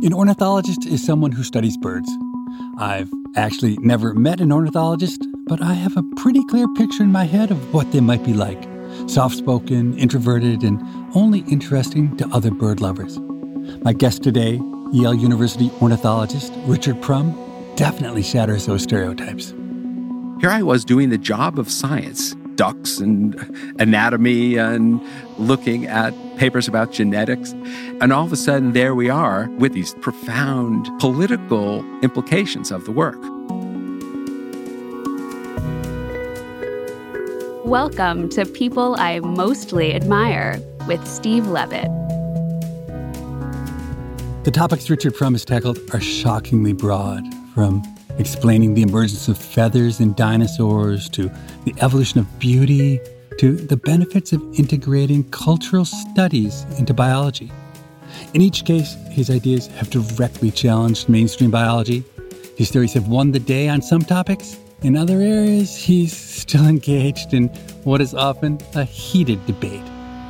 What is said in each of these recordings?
An ornithologist is someone who studies birds. I've actually never met an ornithologist, but I have a pretty clear picture in my head of what they might be like. Soft-spoken, introverted, and only interesting to other bird lovers. My guest today, Yale University ornithologist Richard Prum, definitely shatters those stereotypes. Here I was doing the job of science, ducks and anatomy and looking at papers about genetics. And all of a sudden, there we are with these profound political implications of the work. Welcome to People I Mostly Admire with Steve Levitt. The topics Richard Prum has tackled are shockingly broad, from explaining the emergence of feathers in dinosaurs, to the evolution of beauty, to the benefits of integrating cultural studies into biology. In each case, his ideas have directly challenged mainstream biology. His theories have won the day on some topics. In other areas, he's still engaged in what is often a heated debate.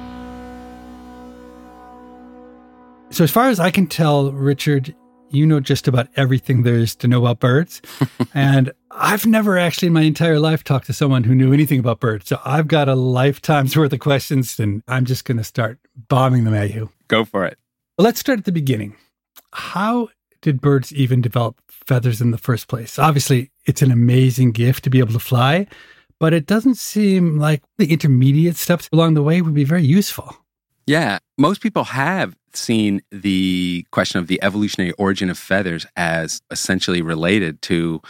So as far as I can tell, Richard, you know just about everything there is to know about birds. And I've never actually in my entire life talked to someone who knew anything about birds. So I've got a lifetime's worth of questions, and I'm just going to start bombing them at you. Go for it. Well, let's start at the beginning. How did birds even develop feathers in the first place? Obviously, it's an amazing gift to be able to fly, but it doesn't seem like the intermediate steps along the way would be very useful. Yeah, most people have seen the question of the evolutionary origin of feathers as essentially related to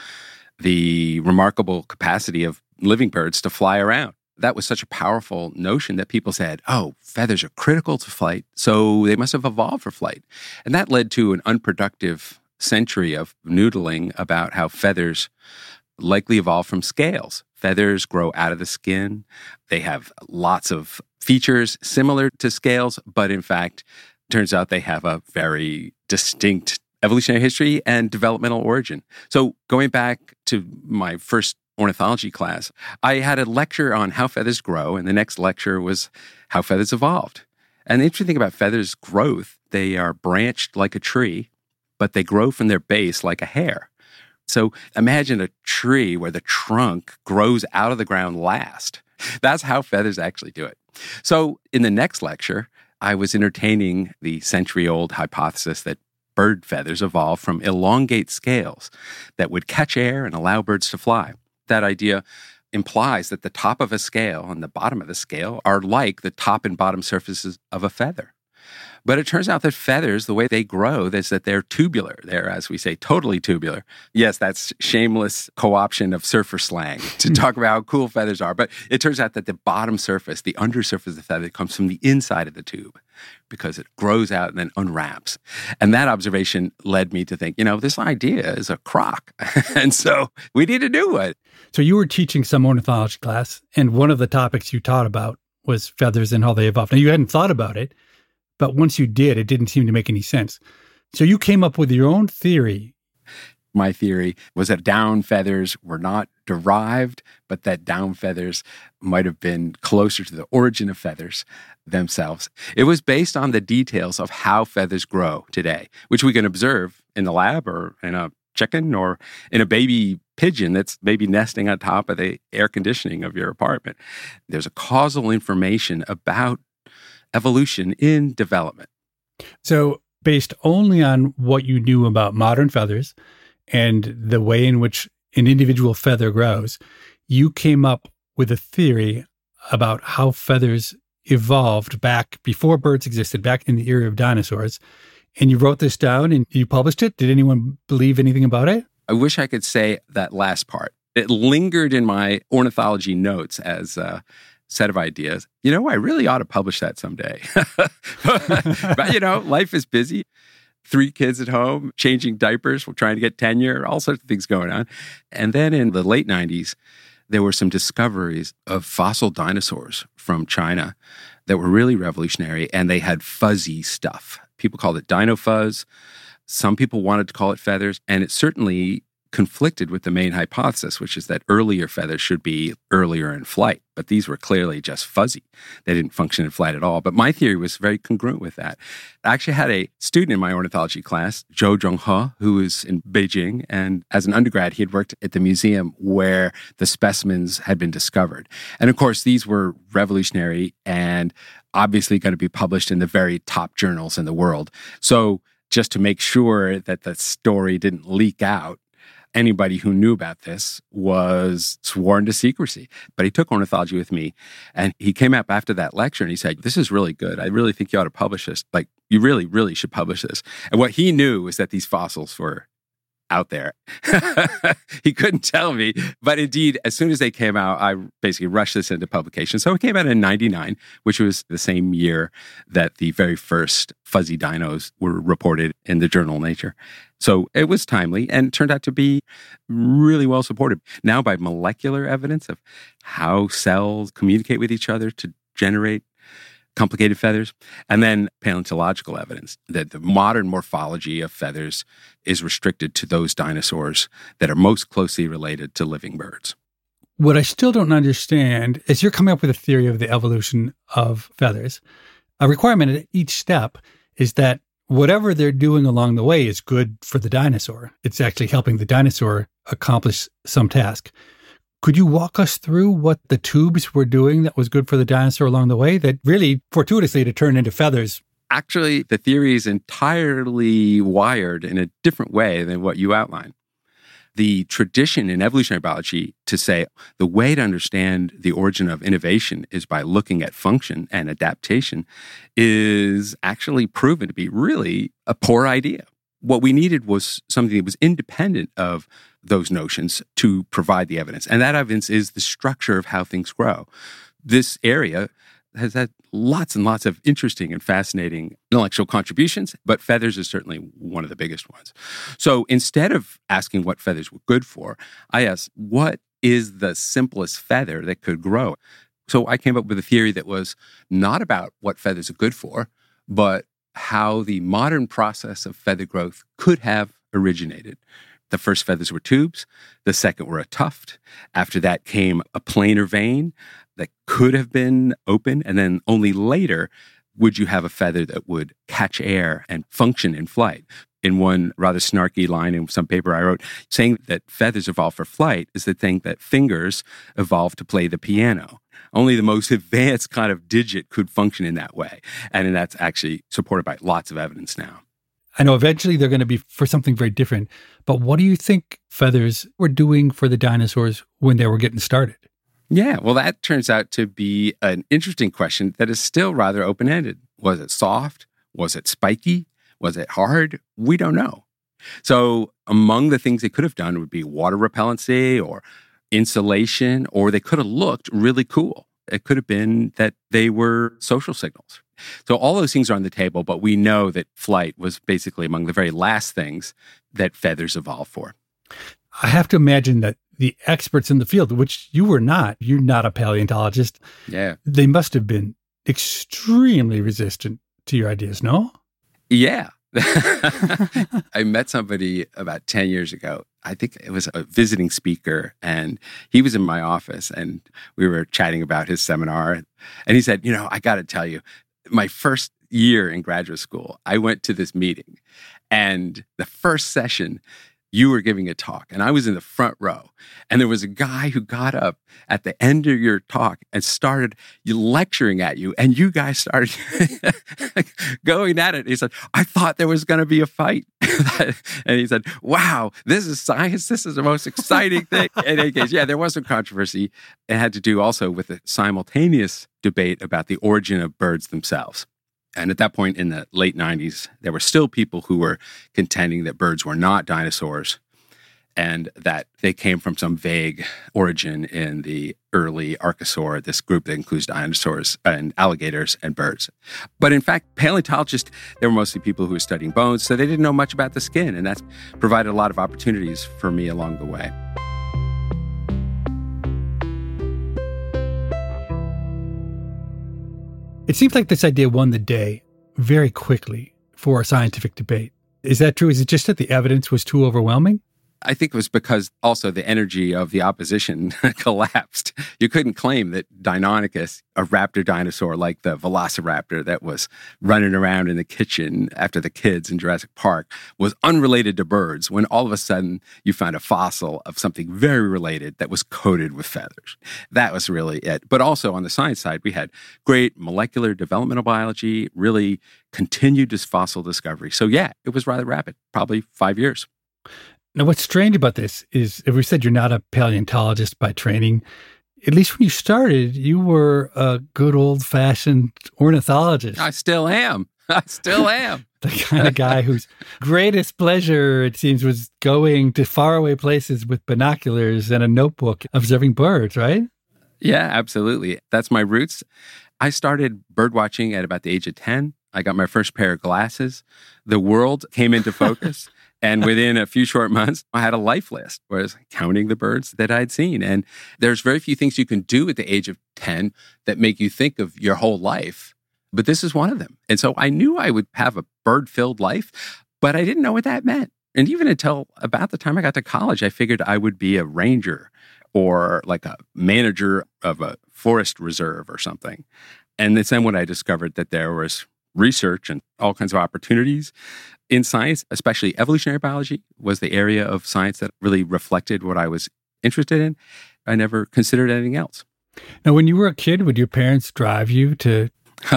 the remarkable capacity of living birds to fly around. That was such a powerful notion that people said, oh, feathers are critical to flight, so they must have evolved for flight. And that led to an unproductive century of noodling about how feathers likely evolved from scales. Feathers grow out of the skin. They have lots of features similar to scales, but in fact, turns out they have a very distinct evolutionary history and developmental origin. So going back to my first ornithology class, I had a lecture on how feathers grow, and the next lecture was how feathers evolved. And the interesting thing about feathers' growth, they are branched like a tree, but they grow from their base like a hair. So imagine a tree where the trunk grows out of the ground last. That's how feathers actually do it. So in the next lecture, I was entertaining the century-old hypothesis that bird feathers evolved from elongate scales that would catch air and allow birds to fly. That idea implies that the top of a scale and the bottom of the scale are like the top and bottom surfaces of a feather. But it turns out that feathers, the way they grow, is that they're tubular. They're, as we say, totally tubular. Yes, that's shameless co-option of surfer slang to talk about how cool feathers are. But it turns out that the bottom surface, the undersurface of the feather, comes from the inside of the tube because it grows out and then unwraps. And that observation led me to think, this idea is a crock. And so we need to do it. So you were teaching some ornithology class, and one of the topics you taught about was feathers and how they evolved. Now, you hadn't thought about it, but once you did, it didn't seem to make any sense. So you came up with your own theory. My theory was that down feathers were not derived, but that down feathers might have been closer to the origin of feathers themselves. It was based on the details of how feathers grow today, which we can observe in the lab or in a chicken or in a baby pigeon that's maybe nesting on top of the air conditioning of your apartment. There's a causal information about evolution in development. So based only on what you knew about modern feathers and the way in which an individual feather grows, you came up with a theory about how feathers evolved back before birds existed, back in the era of dinosaurs. And you wrote this down and you published it. Did anyone believe anything about it? I wish I could say that last part. It lingered in my ornithology notes as a set of ideas. I really ought to publish that someday. But, life is busy. 3 kids at home, changing diapers, we're trying to get tenure, all sorts of things going on. And then in the late 90s, there were some discoveries of fossil dinosaurs from China that were really revolutionary, and they had fuzzy stuff. People called it dino fuzz. Some people wanted to call it feathers, and it certainly conflicted with the main hypothesis, which is that earlier feathers should be earlier in flight. But these were clearly just fuzzy. They didn't function in flight at all. But my theory was very congruent with that. I actually had a student in my ornithology class, Zhou Zhonghe, who is in Beijing. And as an undergrad, he had worked at the museum where the specimens had been discovered. And of course, these were revolutionary and obviously going to be published in the very top journals in the world. So just to make sure that the story didn't leak out, anybody who knew about this was sworn to secrecy. But he took ornithology with me, and he came up after that lecture and he said, "This is really good. I really think you ought to publish this. Like, you really, really should publish this." And what he knew was that these fossils were out there. He couldn't tell me. But indeed, as soon as they came out, I basically rushed this into publication. So it came out in 1999, which was the same year that the very first fuzzy dinos were reported in the journal Nature. So it was timely and turned out to be really well supported. Now by molecular evidence of how cells communicate with each other to generate complicated feathers, and then paleontological evidence that the modern morphology of feathers is restricted to those dinosaurs that are most closely related to living birds. What I still don't understand is you're coming up with a theory of the evolution of feathers. A requirement at each step is that whatever they're doing along the way is good for the dinosaur. It's actually helping the dinosaur accomplish some task. Could you walk us through what the tubes were doing that was good for the dinosaur along the way that really fortuitously to turn into feathers? Actually, the theory is entirely wired in a different way than what you outlined. The tradition in evolutionary biology to say the way to understand the origin of innovation is by looking at function and adaptation is actually proven to be really a poor idea. What we needed was something that was independent of those notions to provide the evidence. And that evidence is the structure of how things grow. This area has had lots and lots of interesting and fascinating intellectual contributions, but feathers is certainly one of the biggest ones. So instead of asking what feathers were good for, I asked, what is the simplest feather that could grow? So I came up with a theory that was not about what feathers are good for, but how the modern process of feather growth could have originated. The first feathers were tubes. The second were a tuft. After that came a planar vein that could have been open. And then only later would you have a feather that would catch air and function in flight. In one rather snarky line in some paper I wrote, saying that feathers evolved for flight is the thing that fingers evolved to play the piano. Only the most advanced kind of digit could function in that way. And that's actually supported by lots of evidence now. I know eventually they're going to be for something very different, but what do you think feathers were doing for the dinosaurs when they were getting started? Yeah, well, that turns out to be an interesting question that is still rather open-ended. Was it soft? Was it spiky? Was it hard? We don't know. So among the things they could have done would be water repellency or insulation, or they could have looked really cool. It could have been that they were social signals. So all those things are on the table, but we know that flight was basically among the very last things that feathers evolved for. I have to imagine that the experts in the field, which you're not a paleontologist. Yeah. They must have been extremely resistant to your ideas, no? Yeah. I met somebody about 10 years ago. I think it was a visiting speaker, and he was in my office, and we were chatting about his seminar. And he said, I got to tell you, my first year in graduate school, I went to this meeting, and the first session, you were giving a talk, and I was in the front row, and there was a guy who got up at the end of your talk and started lecturing at you, and you guys started going at it. He said, I thought there was going to be a fight. And he said, wow, this is science. This is the most exciting thing. In any case, yeah, there was some controversy. It had to do also with a simultaneous debate about the origin of birds themselves. And at that point in the late 90s, there were still people who were contending that birds were not dinosaurs and that they came from some vague origin in the early Archosaur, this group that includes dinosaurs and alligators and birds. But in fact, paleontologists, they were mostly people who were studying bones, so they didn't know much about the skin, and that's provided a lot of opportunities for me along the way. It seems like this idea won the day very quickly for a scientific debate. Is that true? Is it just that the evidence was too overwhelming? I think it was because also the energy of the opposition collapsed. You couldn't claim that Deinonychus, a raptor dinosaur like the velociraptor that was running around in the kitchen after the kids in Jurassic Park, was unrelated to birds when all of a sudden you found a fossil of something very related that was coated with feathers. That was really it. But also on the science side, we had great molecular developmental biology, really continued this fossil discovery. So yeah, it was rather rapid, probably 5 years. Now, what's strange about this is, if we said you're not a paleontologist by training, at least when you started, you were a good old-fashioned ornithologist. I still am. The kind of guy whose greatest pleasure, it seems, was going to faraway places with binoculars and a notebook observing birds, right? Yeah, absolutely. That's my roots. I started bird watching at about the age of 10. I got my first pair of glasses. The world came into focus. And within a few short months, I had a life list where I was counting the birds that I'd seen. And there's very few things you can do at the age of 10 that make you think of your whole life. But this is one of them. And so I knew I would have a bird-filled life, but I didn't know what that meant. And even until about the time I got to college, I figured I would be a ranger or like a manager of a forest reserve or something. And it's then when I discovered that there was research and all kinds of opportunities in science, especially evolutionary biology, was the area of science that really reflected what I was interested in. I never considered anything else. Now, when you were a kid, would your parents drive you to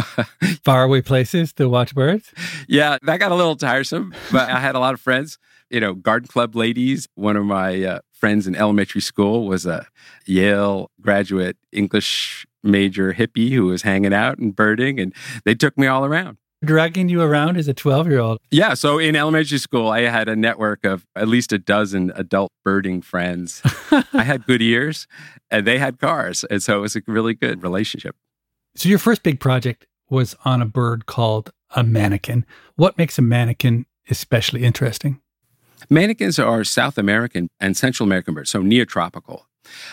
faraway places to watch birds? Yeah, that got a little tiresome, but I had a lot of friends, garden club ladies. One of my friends in elementary school was a Yale graduate English major hippie who was hanging out and birding, and they took me all around. Dragging you around as a 12-year-old. Yeah, so in elementary school, I had a network of at least a dozen adult birding friends. I had good ears, and they had cars, and so it was a really good relationship. So your first big project was on a bird called a manakin. What makes a manakin especially interesting? Manakins are South American and Central American birds, so neotropical.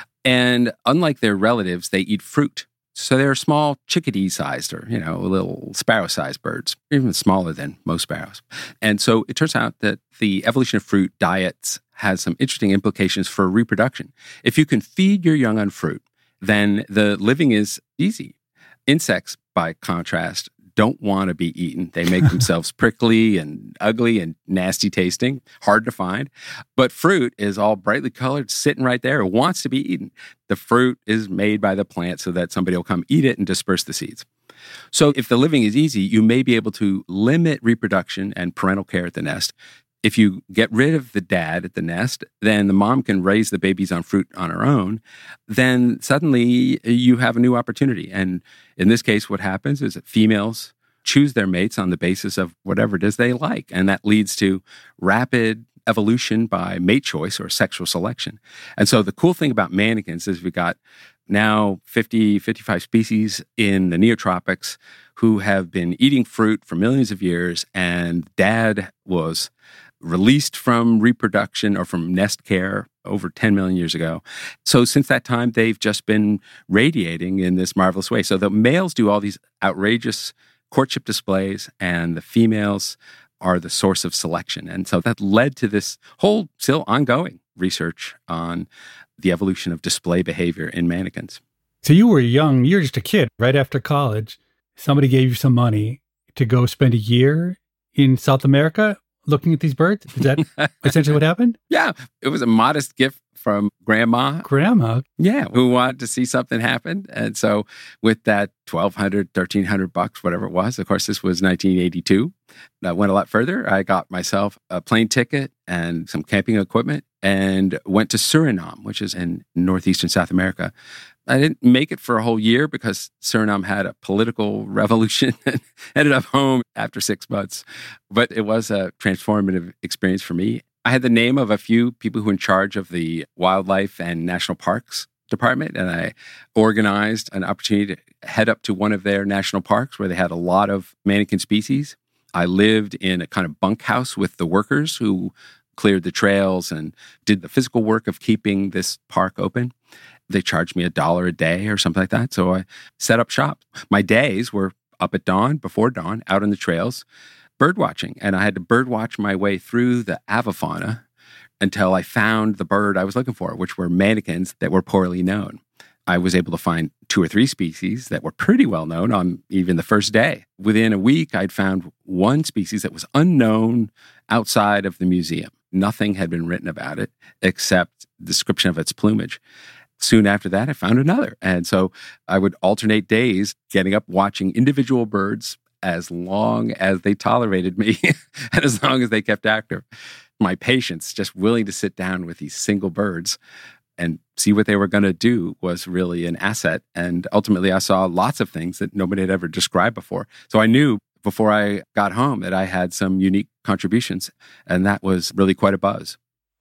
And unlike their relatives, they eat fruit. So they're small chickadee-sized or, little sparrow-sized birds, even smaller than most sparrows. And so it turns out that the evolution of fruit diets has some interesting implications for reproduction. If you can feed your young on fruit, then the living is easy. Insects, by contrast, don't want to be eaten. They make themselves prickly and ugly and nasty tasting, hard to find. But fruit is all brightly colored, sitting right there. It wants to be eaten. The fruit is made by the plant so that somebody will come eat it and disperse the seeds. So if the living is easy, you may be able to limit reproduction and parental care at the nest. If you get rid of the dad at the nest, then the mom can raise the babies on fruit on her own. Then suddenly you have a new opportunity. And in this case, what happens is that females choose their mates on the basis of whatever it is they like. And that leads to rapid evolution by mate choice or sexual selection. And so the cool thing about manakins is we got now 50, 55 species in the neotropics who have been eating fruit for millions of years. And dad was released from reproduction or from nest care over 10 million years ago. So since that time, they've just been radiating in this marvelous way. So the males do all these outrageous courtship displays, and the females are the source of selection. And so that led to this whole still ongoing research on the evolution of display behavior in manakins. So you were young, you were just a kid right after college. Somebody gave you some money to go spend a year in South America looking at these birds? Is that essentially what happened? Yeah. It was a modest gift from grandma. Grandma? Yeah, who wanted to see something happen. And so with that $1,200, $1,300, whatever it was, of course, this was 1982. I went a lot further. I got myself a plane ticket and some camping equipment and went to Suriname, which is in northeastern South America. I didn't make it for a whole year because Suriname had a political revolution and ended up home after 6 months. But it was a transformative experience for me. I had the name of a few people who were in charge of the wildlife and national parks department, and I organized an opportunity to head up to one of their national parks where they had a lot of manakin species. I lived in a kind of bunkhouse with the workers who cleared the trails and did the physical work of keeping this park open. They charged me $1 a day or something like that. So I set up shop. My days were up at dawn, before dawn, out on the trails, bird watching. And I had to bird watch my way through the avifauna until I found the bird I was looking for, which were manakins that were poorly known. I was able to find 2 or 3 species that were pretty well known on even the first day. Within a week, I'd found one species that was unknown outside of the museum. Nothing had been written about it except description of its plumage. Soon after that, I found another. And so I would alternate days getting up, watching individual birds as long as they tolerated me and as long as they kept active. My patience, just willing to sit down with these single birds and see what they were going to do, was really an asset. And ultimately, I saw lots of things that nobody had ever described before. So I knew before I got home that I had some unique contributions, and that was really quite a buzz.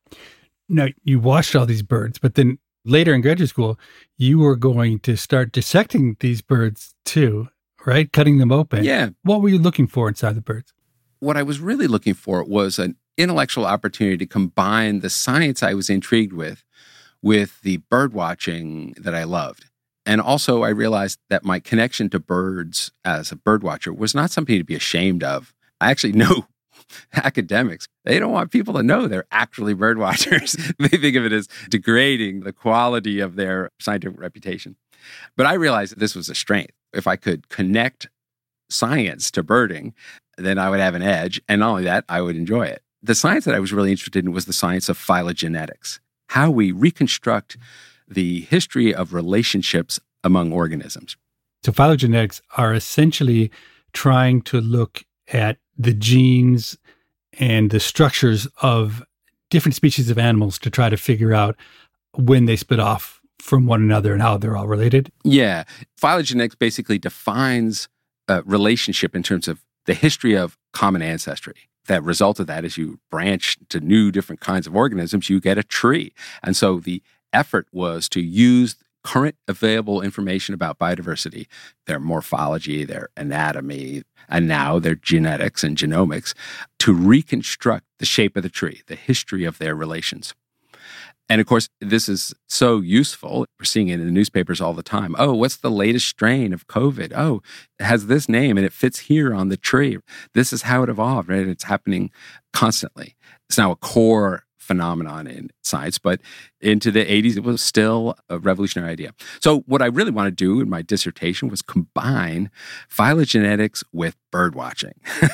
Now, you watched all these birds, but then later in graduate school, you were going to start dissecting these birds too, right? Cutting them open. Yeah. What were you looking for inside the birds? What I was really looking for was an intellectual opportunity to combine the science I was intrigued with the bird watching that I loved. And also I realized that my connection to birds as a bird watcher was not something to be ashamed of. I actually know academics, they don't want people to know they're actually bird watchers. They think of it as degrading the quality of their scientific reputation. But I realized that this was a strength. If I could connect science to birding, then I would have an edge. And not only that, I would enjoy it. The science that I was really interested in was the science of phylogenetics, how we reconstruct the history of relationships among organisms. So phylogenetics are essentially trying to look at the genes and the structures of different species of animals to try to figure out when they split off from one another and how they're all related. Yeah. Phylogenetics basically defines a relationship in terms of the history of common ancestry. That result of that is you branch to new different kinds of organisms, you get a tree. And so the effort was to use current available information about biodiversity, their morphology, their anatomy, and now their genetics and genomics, to reconstruct the shape of the tree, the history of their relations. And of course, this is so useful. We're seeing it in the newspapers all the time. Oh, what's the latest strain of COVID? Oh, it has this name and it fits here on the tree. This is how it evolved, right? It's happening constantly. It's now a core phenomenon in science, but into the 80s, it was still a revolutionary idea. So what I really want to do in my dissertation was combine phylogenetics with bird watching.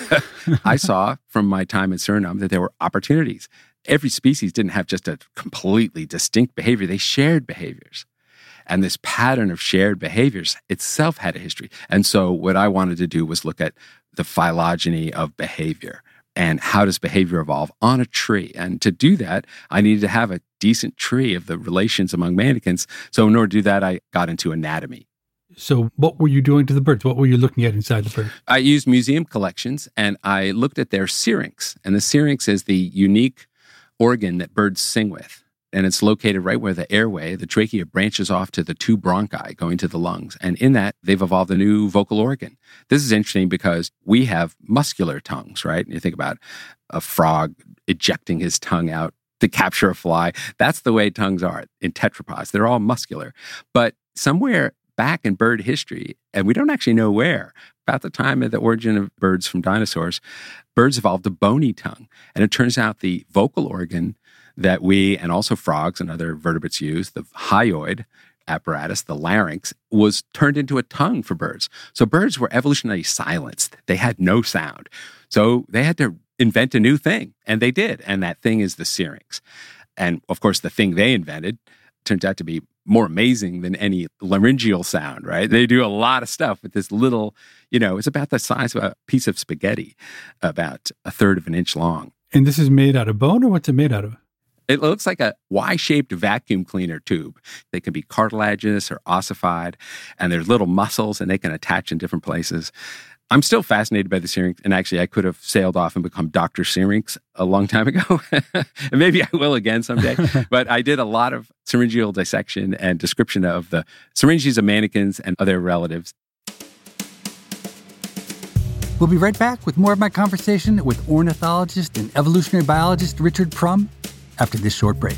I saw from my time in Suriname that there were opportunities. Every species didn't have just a completely distinct behavior. They shared behaviors. And this pattern of shared behaviors itself had a history. And so what I wanted to do was look at the phylogeny of behavior and how does behavior evolve on a tree. And to do that, I needed to have a decent tree of the relations among manakins. So in order to do that, I got into anatomy. So what were you doing to the birds? What were you looking at inside the bird? I used museum collections and I looked at their syrinx. And the syrinx is the unique organ that birds sing with. And it's located right where the airway, the trachea, branches off to the 2 bronchi going to the lungs. And in that, they've evolved a new vocal organ. This is interesting because we have muscular tongues, right? And you think about a frog ejecting his tongue out to capture a fly. That's the way tongues are in tetrapods. They're all muscular. But somewhere back in bird history, and we don't actually know where, about the time of the origin of birds from dinosaurs, birds evolved a bony tongue. And it turns out the vocal organ that we and also frogs and other vertebrates use, the hyoid apparatus, the larynx, was turned into a tongue for birds. So birds were evolutionarily silenced. They had no sound. So they had to invent a new thing, and they did. And that thing is the syrinx. And of course, the thing they invented turns out to be more amazing than any laryngeal sound, right? They do a lot of stuff with this little, it's about the size of a piece of spaghetti, about 1/3 of an inch long. And this is made out of bone, or what's it made out of? It looks like a Y-shaped vacuum cleaner tube. They can be cartilaginous or ossified, and there's little muscles, and they can attach in different places. I'm still fascinated by the syrinx, and actually I could have sailed off and become Dr. Syrinx a long time ago. And maybe I will again someday. But I did a lot of syringeal dissection and description of the syringes of manakins and other relatives. We'll be right back with more of my conversation with ornithologist and evolutionary biologist Richard Prum after this short break.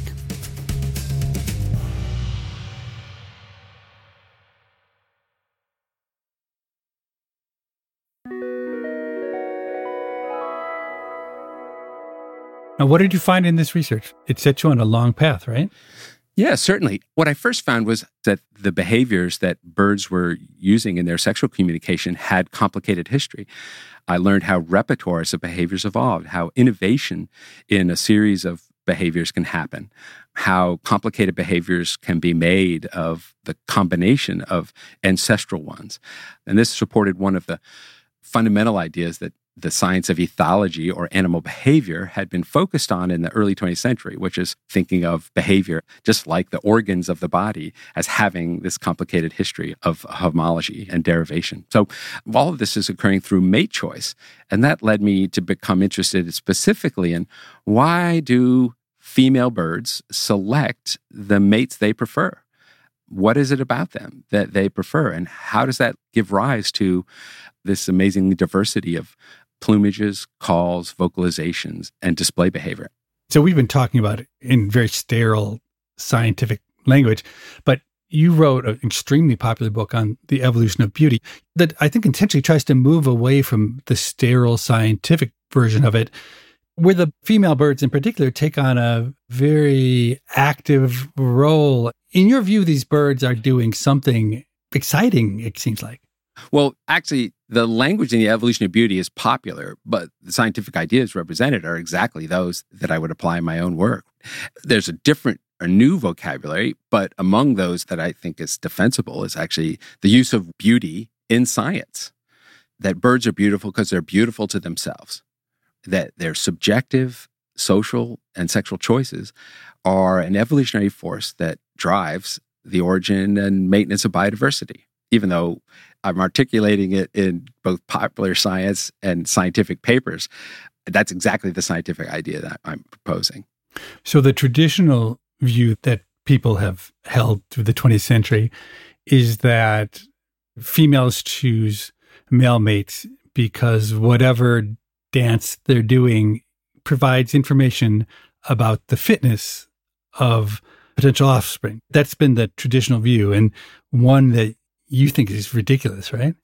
Now, what did you find in this research? It set you on a long path, right? Yeah, certainly. What I first found was that the behaviors that birds were using in their sexual communication had complicated history. I learned how repertoires of behaviors evolved, how innovation in a series of behaviors can happen, how complicated behaviors can be made of the combination of ancestral ones. And this supported one of the fundamental ideas that the science of ethology or animal behavior had been focused on in the early 20th century, which is thinking of behavior just like the organs of the body as having this complicated history of homology and derivation. So all of this is occurring through mate choice. And that led me to become interested specifically in why do female birds select the mates they prefer? What is it about them that they prefer? And how does that give rise to this amazing diversity of plumages, calls, vocalizations, and display behavior? So we've been talking about it in very sterile scientific language, but you wrote an extremely popular book on the evolution of beauty that I think intentionally tries to move away from the sterile scientific version of it, where the female birds in particular take on a very active role. In your view, these birds are doing something exciting, it seems like. Well, actually, the language in the evolution of beauty is popular, but the scientific ideas represented are exactly those that I would apply in my own work. There's a new vocabulary, but among those that I think is defensible is actually the use of beauty in science. That birds are beautiful because they're beautiful to themselves. That their subjective, social, and sexual choices are an evolutionary force that drives the origin and maintenance of biodiversity. Even though I'm articulating it in both popular science and scientific papers, that's exactly the scientific idea that I'm proposing. So the traditional view that people have held through the 20th century is that females choose male mates because whatever dance they're doing provides information about the fitness of potential offspring. That's been the traditional view, and one that you think is ridiculous, right?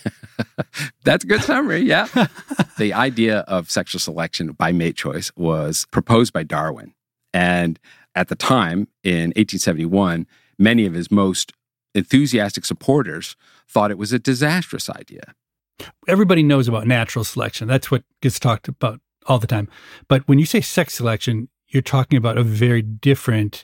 That's a good summary, yeah. The idea of sexual selection by mate choice was proposed by Darwin. And at the time, in 1871, many of his most enthusiastic supporters thought it was a disastrous idea. Everybody knows about natural selection. That's what gets talked about all the time. But when you say sex selection, you're talking about a very different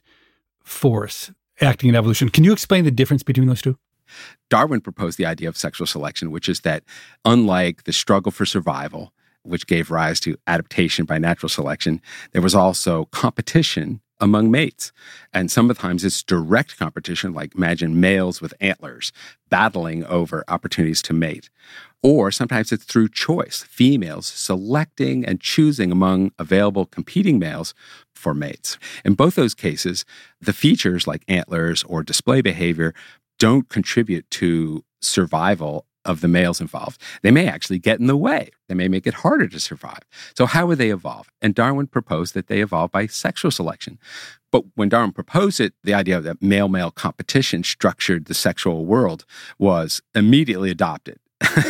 force acting in evolution. Can you explain the difference between those two? Darwin proposed the idea of sexual selection, which is that unlike the struggle for survival, which gave rise to adaptation by natural selection, there was also competition among mates. And sometimes it's direct competition, like imagine males with antlers battling over opportunities to mate. Or sometimes it's through choice, females selecting and choosing among available competing males for mates. In both those cases, the features like antlers or display behavior don't contribute to survival of the males involved. They may actually get in the way. They may make it harder to survive. So how would they evolve? And Darwin proposed that they evolve by sexual selection. But when Darwin proposed it, the idea that male-male competition structured the sexual world was immediately adopted.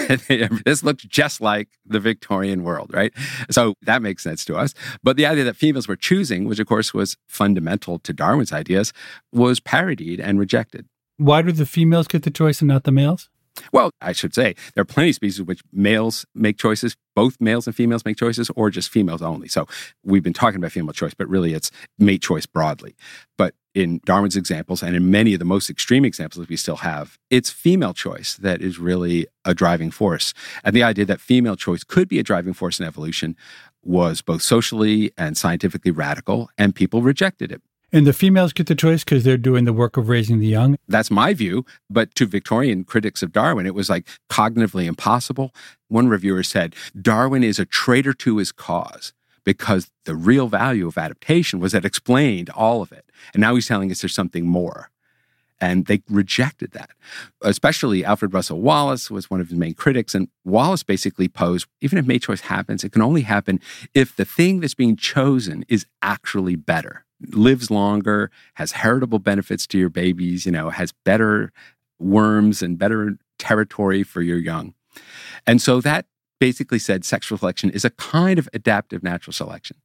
This looks just like the Victorian world, right? So that makes sense to us. But the idea that females were choosing, which of course was fundamental to Darwin's ideas, was parodied and rejected. Why do the females get the choice and not the males? Well, I should say there are plenty of species in which males make choices, both males and females make choices, or just females only. So we've been talking about female choice, but really it's mate choice broadly. But in Darwin's examples and in many of the most extreme examples we still have, it's female choice that is really a driving force. And the idea that female choice could be a driving force in evolution was both socially and scientifically radical, and people rejected it. And the females get the choice because they're doing the work of raising the young? That's my view. But to Victorian critics of Darwin, it was like cognitively impossible. One reviewer said, Darwin is a traitor to his cause because the real value of adaptation was that it explained all of it. And now he's telling us there's something more. And they rejected that. Especially Alfred Russel Wallace was one of his main critics. And Wallace basically posed, even if mate choice happens, it can only happen if the thing that's being chosen is actually better. Lives longer, has heritable benefits to your babies, has better worms and better territory for your young. And so that basically said sexual selection is a kind of adaptive natural selection.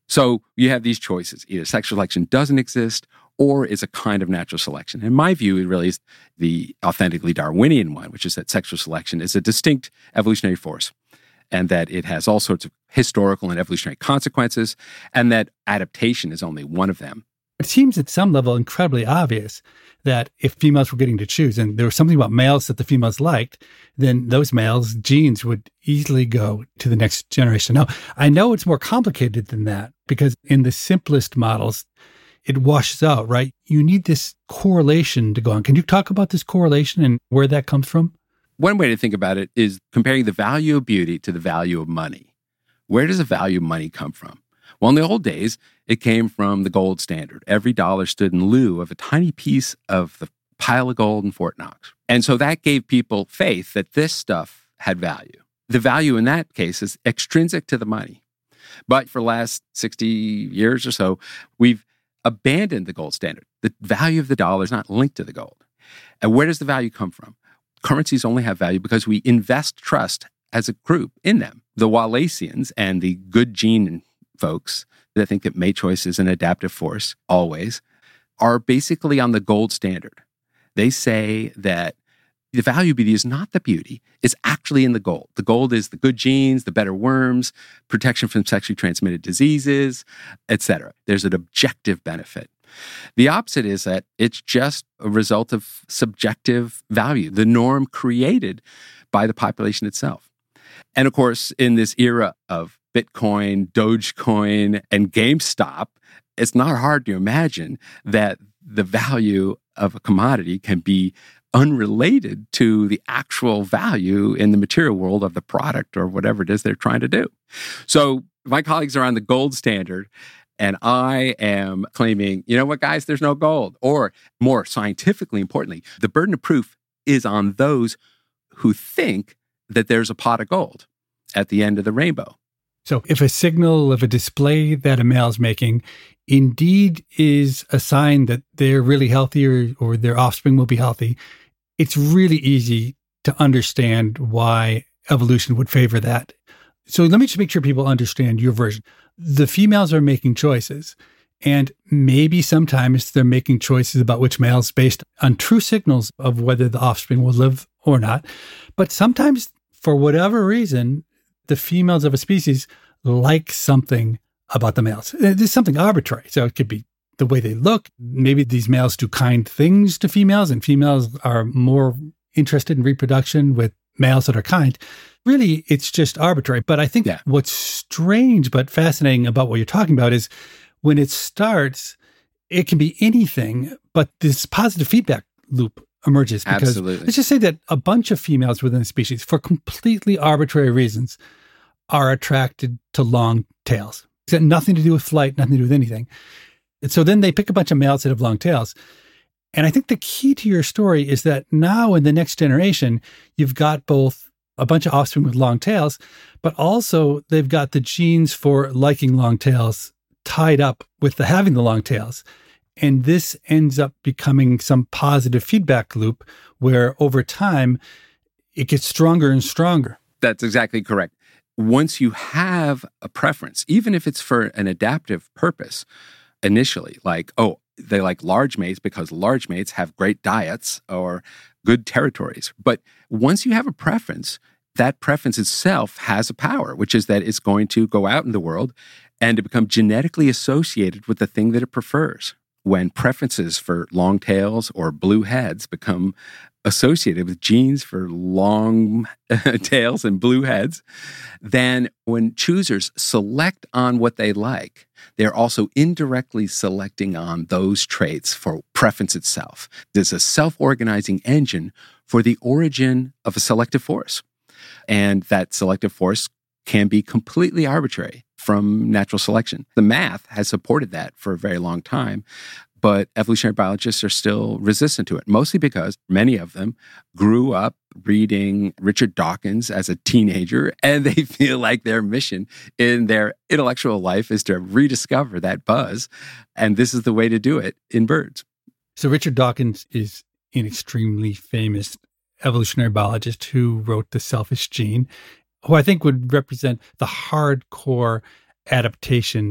So you have these choices. Either sexual selection doesn't exist or is a kind of natural selection. In my view, it really is the authentically Darwinian one, which is that sexual selection is a distinct evolutionary force and that it has all sorts of historical and evolutionary consequences and that adaptation is only one of them. It seems at some level incredibly obvious that if females were getting to choose and there was something about males that the females liked, then those males' genes would easily go to the next generation. Now, I know it's more complicated than that because in the simplest models, it washes out, right? You need this correlation to go on. Can you talk about this correlation and where that comes from? One way to think about it is comparing the value of beauty to the value of money. Where does the value of money come from? Well, in the old days, it came from the gold standard. Every dollar stood in lieu of a tiny piece of the pile of gold in Fort Knox. And so that gave people faith that this stuff had value. The value in that case is extrinsic to the money. But for the last 60 years or so, we've abandoned the gold standard. The value of the dollar is not linked to the gold. And where does the value come from? Currencies only have value because we invest trust as a group in them. The Wallaceans and the good gene folks that think that mate choice is an adaptive force, always, are basically on the gold standard. They say that the value of beauty is not the beauty, it's actually in the gold. The gold is the good genes, the better worms, protection from sexually transmitted diseases, etc. There's an objective benefit. The opposite is that it's just a result of subjective value, the norm created by the population itself. And of course, in this era of Bitcoin, Dogecoin, and GameStop, it's not hard to imagine that the value of a commodity can be unrelated to the actual value in the material world of the product or whatever it is they're trying to do. So my colleagues are on the gold standard, and I am claiming, you know what, guys, there's no gold. Or more scientifically importantly, the burden of proof is on those who think that there's a pot of gold at the end of the rainbow. So if a signal of a display that a male is making indeed is a sign that they're really healthy or their offspring will be healthy, it's really easy to understand why evolution would favor that. So let me just make sure people understand your version. The females are making choices, and maybe sometimes they're making choices about which males based on true signals of whether the offspring will live or not. But sometimes, for whatever reason, the females of a species like something about the males. It's something arbitrary. So it could be the way they look. Maybe these males do kind things to females, and females are more interested in reproduction with males that are kind. Really, it's just arbitrary. But I think what's strange but fascinating about what you're talking about is when it starts, it can be anything, but this positive feedback loop emerges. Because Absolutely. Let's just say that a bunch of females within a species, for completely arbitrary reasons, are attracted to long tails. It's got nothing to do with flight, nothing to do with anything. And so then they pick a bunch of males that have long tails. And I think the key to your story is that now in the next generation, you've got both a bunch of offspring with long tails, but also they've got the genes for liking long tails tied up with the having the long tails. And this ends up becoming some positive feedback loop where over time, it gets stronger and stronger. That's exactly correct. Once you have a preference, even if it's for an adaptive purpose initially, like, oh, they like large mates because large mates have great diets or good territories. But once you have a preference, that preference itself has a power, which is that it's going to go out in the world and to become genetically associated with the thing that it prefers. When preferences for long tails or blue heads become associated with genes for long tails and blue heads, then when choosers select on what they like, they're also indirectly selecting on those traits for preference itself. There's a self-organizing engine for the origin of a selective force. And that selective force can be completely arbitrary from natural selection. The math has supported that for a very long time. But evolutionary biologists are still resistant to it, mostly because many of them grew up reading Richard Dawkins as a teenager, and they feel like their mission in their intellectual life is to rediscover that buzz. And this is the way to do it in birds. So Richard Dawkins is an extremely famous evolutionary biologist who wrote The Selfish Gene, who I think would represent the hardcore adaptation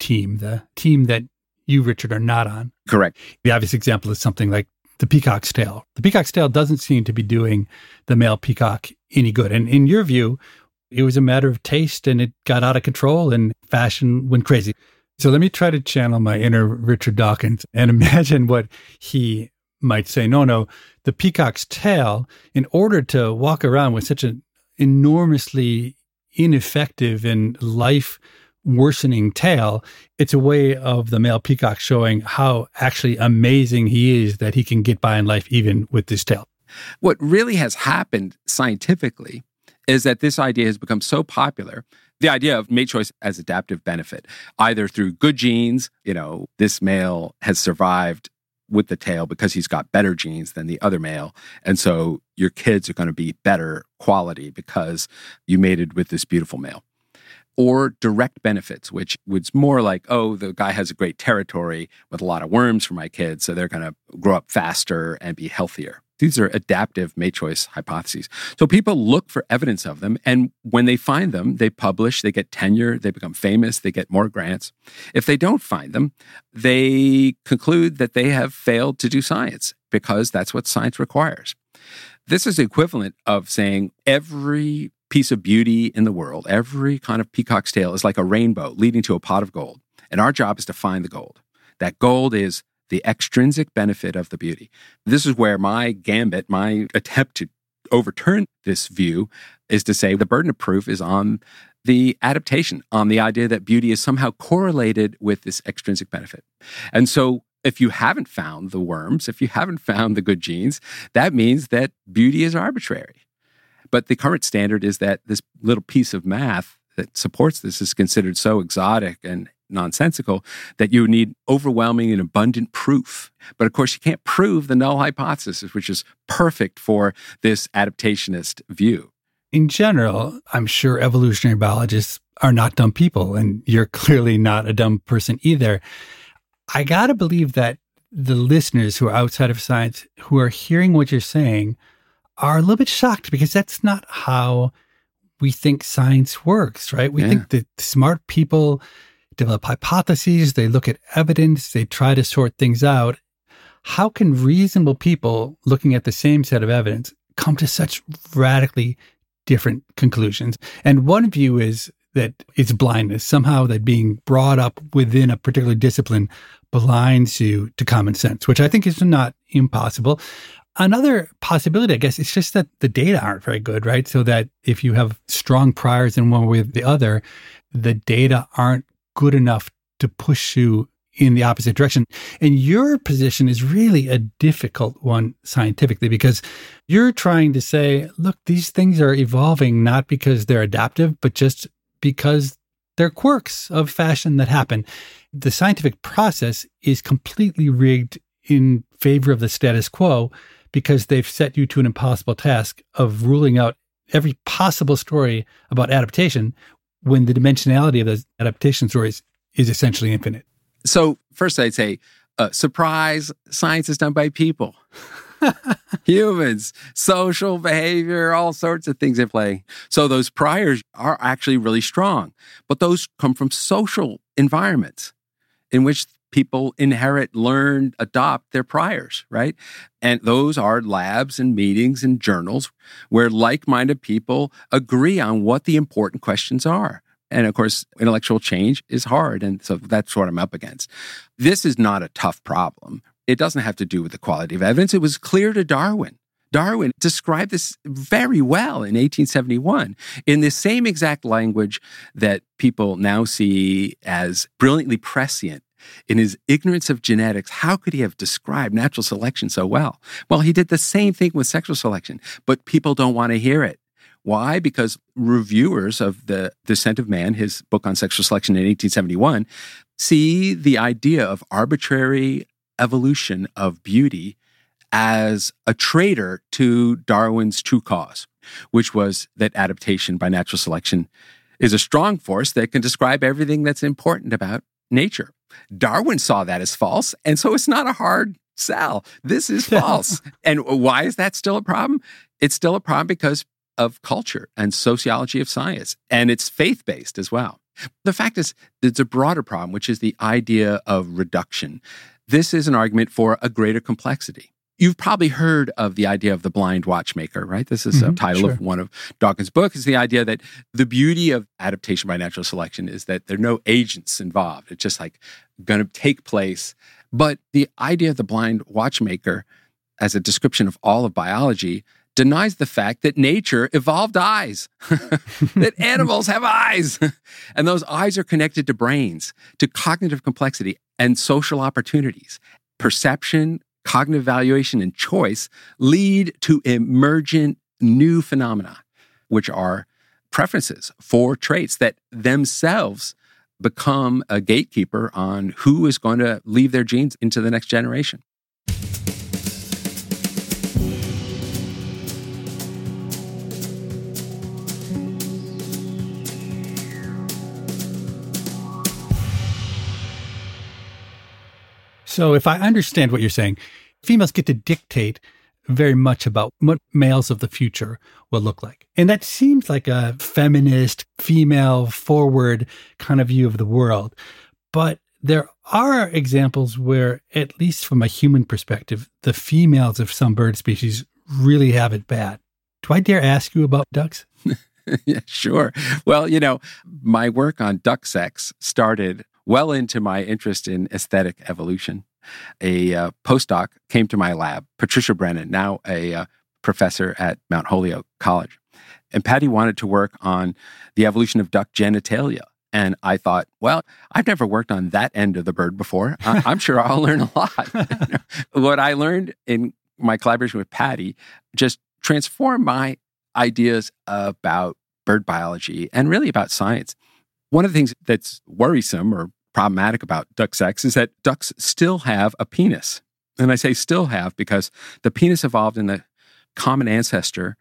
team, the team that you, Richard, are not on. Correct. The obvious example is something like the peacock's tail. The peacock's tail doesn't seem to be doing the male peacock any good. And in your view, it was a matter of taste and it got out of control and fashion went crazy. So let me try to channel my inner Richard Dawkins and imagine what he might say. No, the peacock's tail, in order to walk around with such an enormously ineffective and life-worsening tail, it's a way of the male peacock showing how actually amazing he is that he can get by in life even with this tail. What really has happened scientifically is that this idea has become so popular, the idea of mate choice as adaptive benefit, either through good genes, this male has survived with the tail because he's got better genes than the other male. And so your kids are going to be better quality because you mated with this beautiful male. Or direct benefits, which was more like, the guy has a great territory with a lot of worms for my kids, so they're going to grow up faster and be healthier. These are adaptive mate choice hypotheses. So people look for evidence of them, and when they find them, they publish, they get tenure, they become famous, they get more grants. If they don't find them, they conclude that they have failed to do science because that's what science requires. This is the equivalent of saying every piece of beauty in the world, every kind of peacock's tail is like a rainbow leading to a pot of gold. And our job is to find the gold. That gold is the extrinsic benefit of the beauty. This is where my gambit, my attempt to overturn this view is to say the burden of proof is on the adaptation, on the idea that beauty is somehow correlated with this extrinsic benefit. And so if you haven't found the worms, if you haven't found the good genes, that means that beauty is arbitrary. But the current standard is that this little piece of math that supports this is considered so exotic and nonsensical that you need overwhelming and abundant proof. But of course, you can't prove the null hypothesis, which is perfect for this adaptationist view. In general, I'm sure evolutionary biologists are not dumb people, and you're clearly not a dumb person either. I got to believe that the listeners who are outside of science, who are hearing what you're saying, are a little bit shocked because that's not how we think science works, right? We think that smart people develop hypotheses, they look at evidence, they try to sort things out. How can reasonable people looking at the same set of evidence come to such radically different conclusions? And one view is that it's blindness, somehow that being brought up within a particular discipline blinds you to common sense, which I think is not impossible. Another possibility, I guess, is just that the data aren't very good, right? So that if you have strong priors in one way or the other, the data aren't good enough to push you in the opposite direction. And your position is really a difficult one scientifically because you're trying to say, look, these things are evolving not because they're adaptive, but just because they're quirks of fashion that happen. The scientific process is completely rigged in favor of the status quo because they've set you to an impossible task of ruling out every possible story about adaptation when the dimensionality of those adaptation stories is essentially infinite. So first I'd say, surprise, science is done by people. Humans, social behavior, all sorts of things at play. So those priors are actually really strong, but those come from social environments in which people inherit, learn, adopt their priors, right? And those are labs and meetings and journals where like-minded people agree on what the important questions are. And of course, intellectual change is hard. And so that's what I'm up against. This is not a tough problem. It doesn't have to do with the quality of evidence. It was clear to Darwin. Darwin described this very well in 1871 in the same exact language that people now see as brilliantly prescient. In his ignorance of genetics, how could he have described natural selection so well? Well, he did the same thing with sexual selection, but people don't want to hear it. Why? Because reviewers of The Descent of Man, his book on sexual selection in 1871, see the idea of arbitrary evolution of beauty as a traitor to Darwin's true cause, which was that adaptation by natural selection is a strong force that can describe everything that's important about nature. Darwin saw that as false, and so it's not a hard sell. This is false. And why is that still a problem? It's still a problem because of culture and sociology of science, and it's faith-based as well. The fact is, it's a broader problem, which is the idea of reduction. This is an argument for a greater complexity. You've probably heard of the idea of the blind watchmaker, right? This is a title of one of Dawkins' books. It's the idea that the beauty of adaptation by natural selection is that there are no agents involved. It's just like going to take place. But the idea of the blind watchmaker as a description of all of biology denies the fact that nature evolved eyes, that animals have eyes. And those eyes are connected to brains, to cognitive complexity and social opportunities. Perception, cognitive evaluation, and choice lead to emergent new phenomena, which are preferences for traits that themselves become a gatekeeper on who is going to leave their genes into the next generation. So if I understand what you're saying, females get to dictate very much about what males of the future will look like. And that seems like a feminist, female-forward kind of view of the world. But there are examples where, at least from a human perspective, the females of some bird species really have it bad. Do I dare ask you about ducks? Yeah, sure. Well, my work on duck sex started well into my interest in aesthetic evolution. A postdoc came to my lab, Patricia Brennan, now a professor at Mount Holyoke College. And Patty wanted to work on the evolution of duck genitalia. And I thought, well, I've never worked on that end of the bird before. I'm sure I'll learn a lot. What I learned in my collaboration with Patty just transformed my ideas about bird biology and really about science. One of the things that's worrisome or problematic about duck sex is that ducks still have a penis. And I say still have because the penis evolved in the common ancestor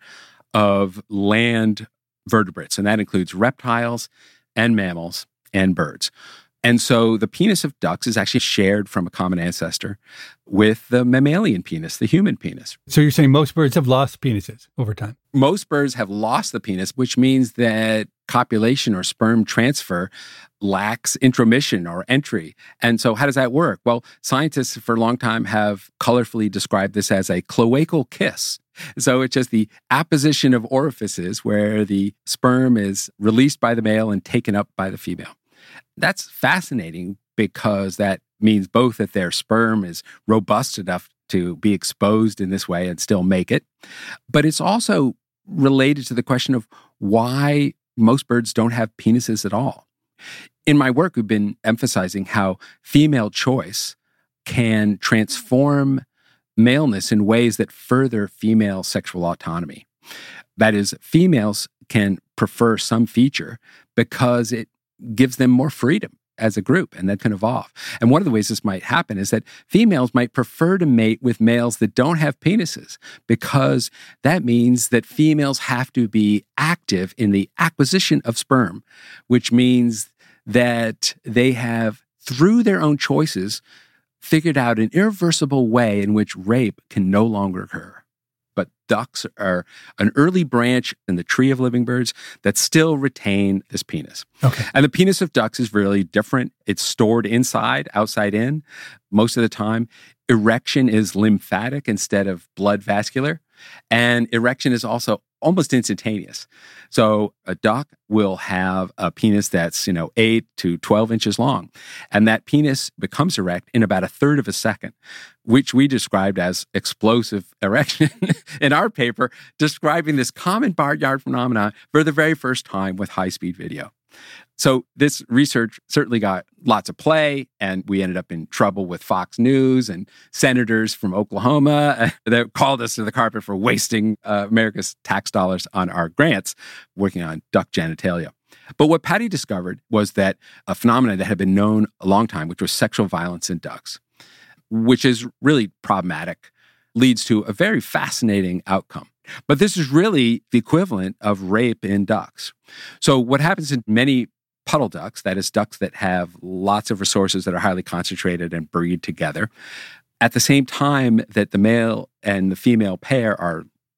of land vertebrates, and that includes reptiles and mammals and birds. And so the penis of ducks is actually shared from a common ancestor with the mammalian penis, the human penis. So you're saying most birds have lost penises over time? Most birds have lost the penis, which means that copulation or sperm transfer lacks intromission or entry. And so how does that work? Well, scientists for a long time have colorfully described this as a cloacal kiss. So it's just the apposition of orifices where the sperm is released by the male and taken up by the female. That's fascinating because that means both that their sperm is robust enough to be exposed in this way and still make it, but it's also related to the question of why most birds don't have penises at all. In my work, we've been emphasizing how female choice can transform maleness in ways that further female sexual autonomy. That is, females can prefer some feature because it gives them more freedom as a group, and that can evolve. And one of the ways this might happen is that females might prefer to mate with males that don't have penises, because that means that females have to be active in the acquisition of sperm, which means that they have, through their own choices, figured out an irreversible way in which rape can no longer occur. But ducks are an early branch in the tree of living birds that still retain this penis. Okay. And the penis of ducks is really different. It's stored inside, outside in. Most of the time, erection is lymphatic instead of blood vascular. And erection is also almost instantaneous. So a duck will have a penis that's, 8 to 12 inches long. And that penis becomes erect in about a third of a second, which we described as explosive erection in our paper, describing this common barnyard phenomenon for the very first time with high-speed video. So this research certainly got lots of play, and we ended up in trouble with Fox News and senators from Oklahoma that called us to the carpet for wasting America's tax dollars on our grants working on duck genitalia. But what Patty discovered was that a phenomenon that had been known a long time, which was sexual violence in ducks, which is really problematic, leads to a very fascinating outcome. But this is really the equivalent of rape in ducks. So what happens in many puddle ducks, that is ducks that have lots of resources that are highly concentrated and breed together, at the same time that the male and the female pair are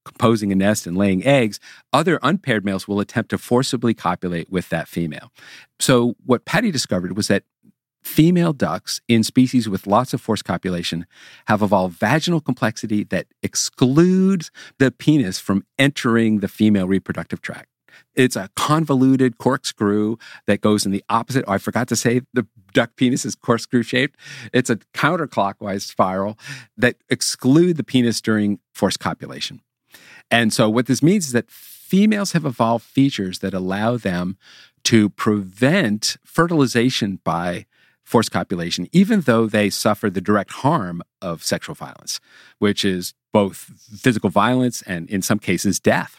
composing a nest and laying eggs, other unpaired males will attempt to forcibly copulate with that female. So what Patty discovered was that female ducks in species with lots of forced copulation have evolved vaginal complexity that excludes the penis from entering the female reproductive tract. It's a convoluted corkscrew that goes in the opposite. Oh, I forgot to say the duck penis is corkscrew shaped. It's a counterclockwise spiral that exclude the penis during forced copulation. And so what this means is that females have evolved features that allow them to prevent fertilization by forced copulation, even though they suffer the direct harm of sexual violence, which is both physical violence and, in some cases, death.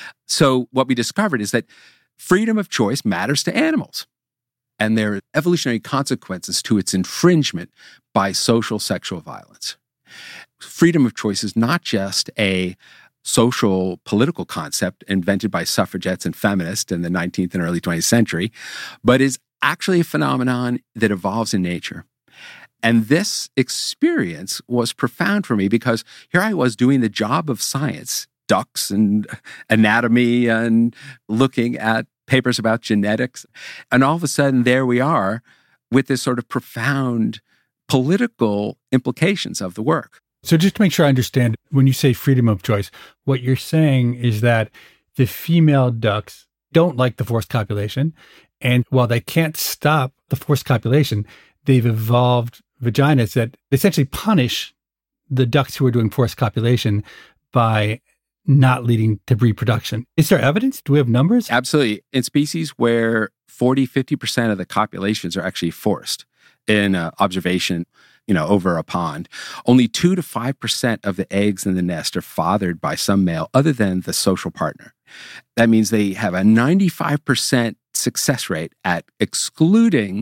So what we discovered is that freedom of choice matters to animals, and there are evolutionary consequences to its infringement by social sexual violence. Freedom of choice is not just a social political concept invented by suffragettes and feminists in the 19th and early 20th century, but is actually a phenomenon that evolves in nature. And this experience was profound for me because here I was doing the job of science, ducks and anatomy and looking at papers about genetics. And all of a sudden, there we are with this sort of profound political implications of the work. So just to make sure I understand, when you say freedom of choice, what you're saying is that the female ducks don't like the forced copulation. And while they can't stop the forced copulation, they've evolved vaginas that essentially punish the ducks who are doing forced copulation by not leading to reproduction. Is there evidence? Do we have numbers? Absolutely. In species where 40-50% of the copulations are actually forced in observation, over a pond, only 2 to 5% of the eggs in the nest are fathered by some male other than the social partner. That means they have a 95% success rate at excluding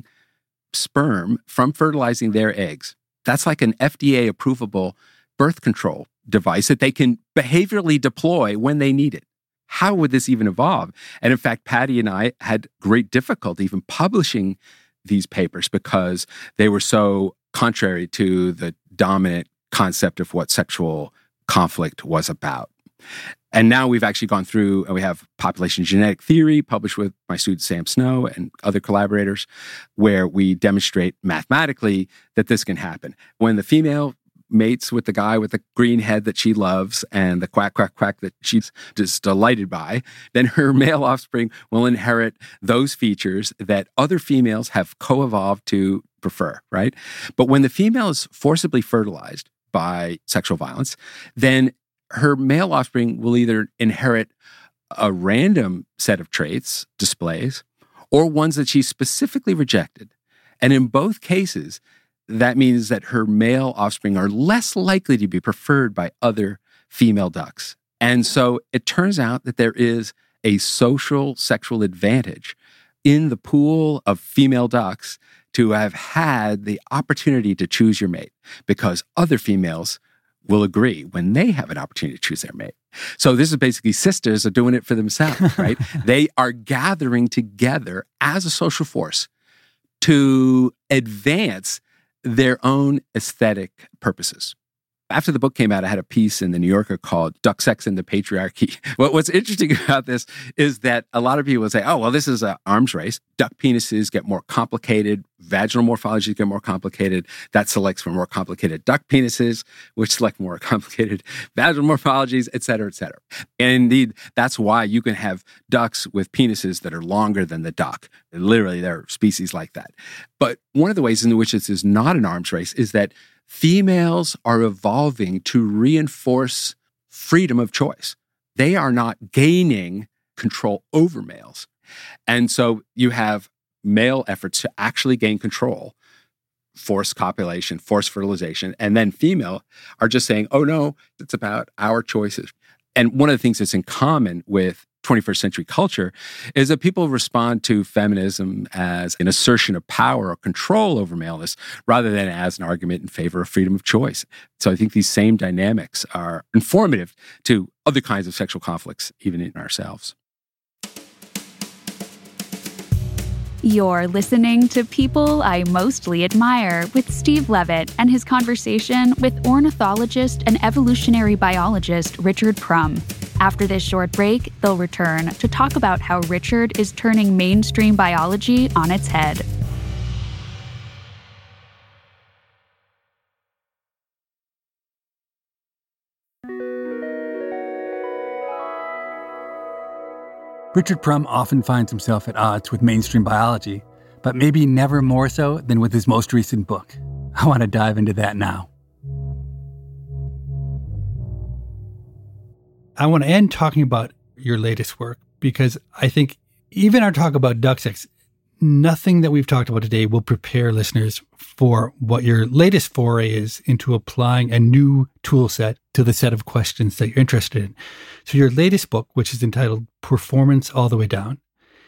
sperm from fertilizing their eggs. That's like an FDA approvable birth control device that they can behaviorally deploy when they need it. How would this even evolve? And in fact, Patty and I had great difficulty even publishing these papers because they were so contrary to the dominant concept of what sexual conflict was about. And now we've actually gone through and we have population genetic theory published with my student Sam Snow and other collaborators, where we demonstrate mathematically that this can happen. When the female mates with the guy with the green head that she loves and the quack, quack, quack that she's just delighted by, then her male offspring will inherit those features that other females have co-evolved to prefer, right? But when the female is forcibly fertilized by sexual violence, then her male offspring will either inherit a random set of traits, displays, or ones that she specifically rejected. And in both cases, that means that her male offspring are less likely to be preferred by other female ducks. And so it turns out that there is a social sexual advantage in the pool of female ducks to have had the opportunity to choose your mate, because other females will agree when they have an opportunity to choose their mate. So this is basically sisters are doing it for themselves, right? They are gathering together as a social force to advance their own aesthetic purposes. After the book came out, I had a piece in the New Yorker called Duck Sex and the Patriarchy. What's interesting about this is that a lot of people say, oh, well, this is an arms race. Duck penises get more complicated. Vaginal morphologies get more complicated. That selects for more complicated duck penises, which select more complicated vaginal morphologies, et cetera, et cetera. And indeed, that's why you can have ducks with penises that are longer than the duck. Literally, there are species like that. But one of the ways in which this is not an arms race is that females are evolving to reinforce freedom of choice. They are not gaining control over males. And so you have male efforts to actually gain control, forced copulation, forced fertilization, and then female are just saying, oh no, it's about our choices. And one of the things that's in common with 21st century culture is that people respond to feminism as an assertion of power or control over maleness rather than as an argument in favor of freedom of choice. So I think these same dynamics are informative to other kinds of sexual conflicts, even in ourselves. You're listening to People I Mostly Admire with Steve Levitt and his conversation with ornithologist and evolutionary biologist Richard Prum. After this short break, they'll return to talk about how Richard is turning mainstream biology on its head. Richard Prum often finds himself at odds with mainstream biology, but maybe never more so than with his most recent book. I want to dive into that now. I want to end talking about your latest work because I think even our talk about duck sex, nothing that we've talked about today will prepare listeners for what your latest foray is into applying a new tool set to the set of questions that you're interested in. So your latest book, which is entitled Performance All the Way Down,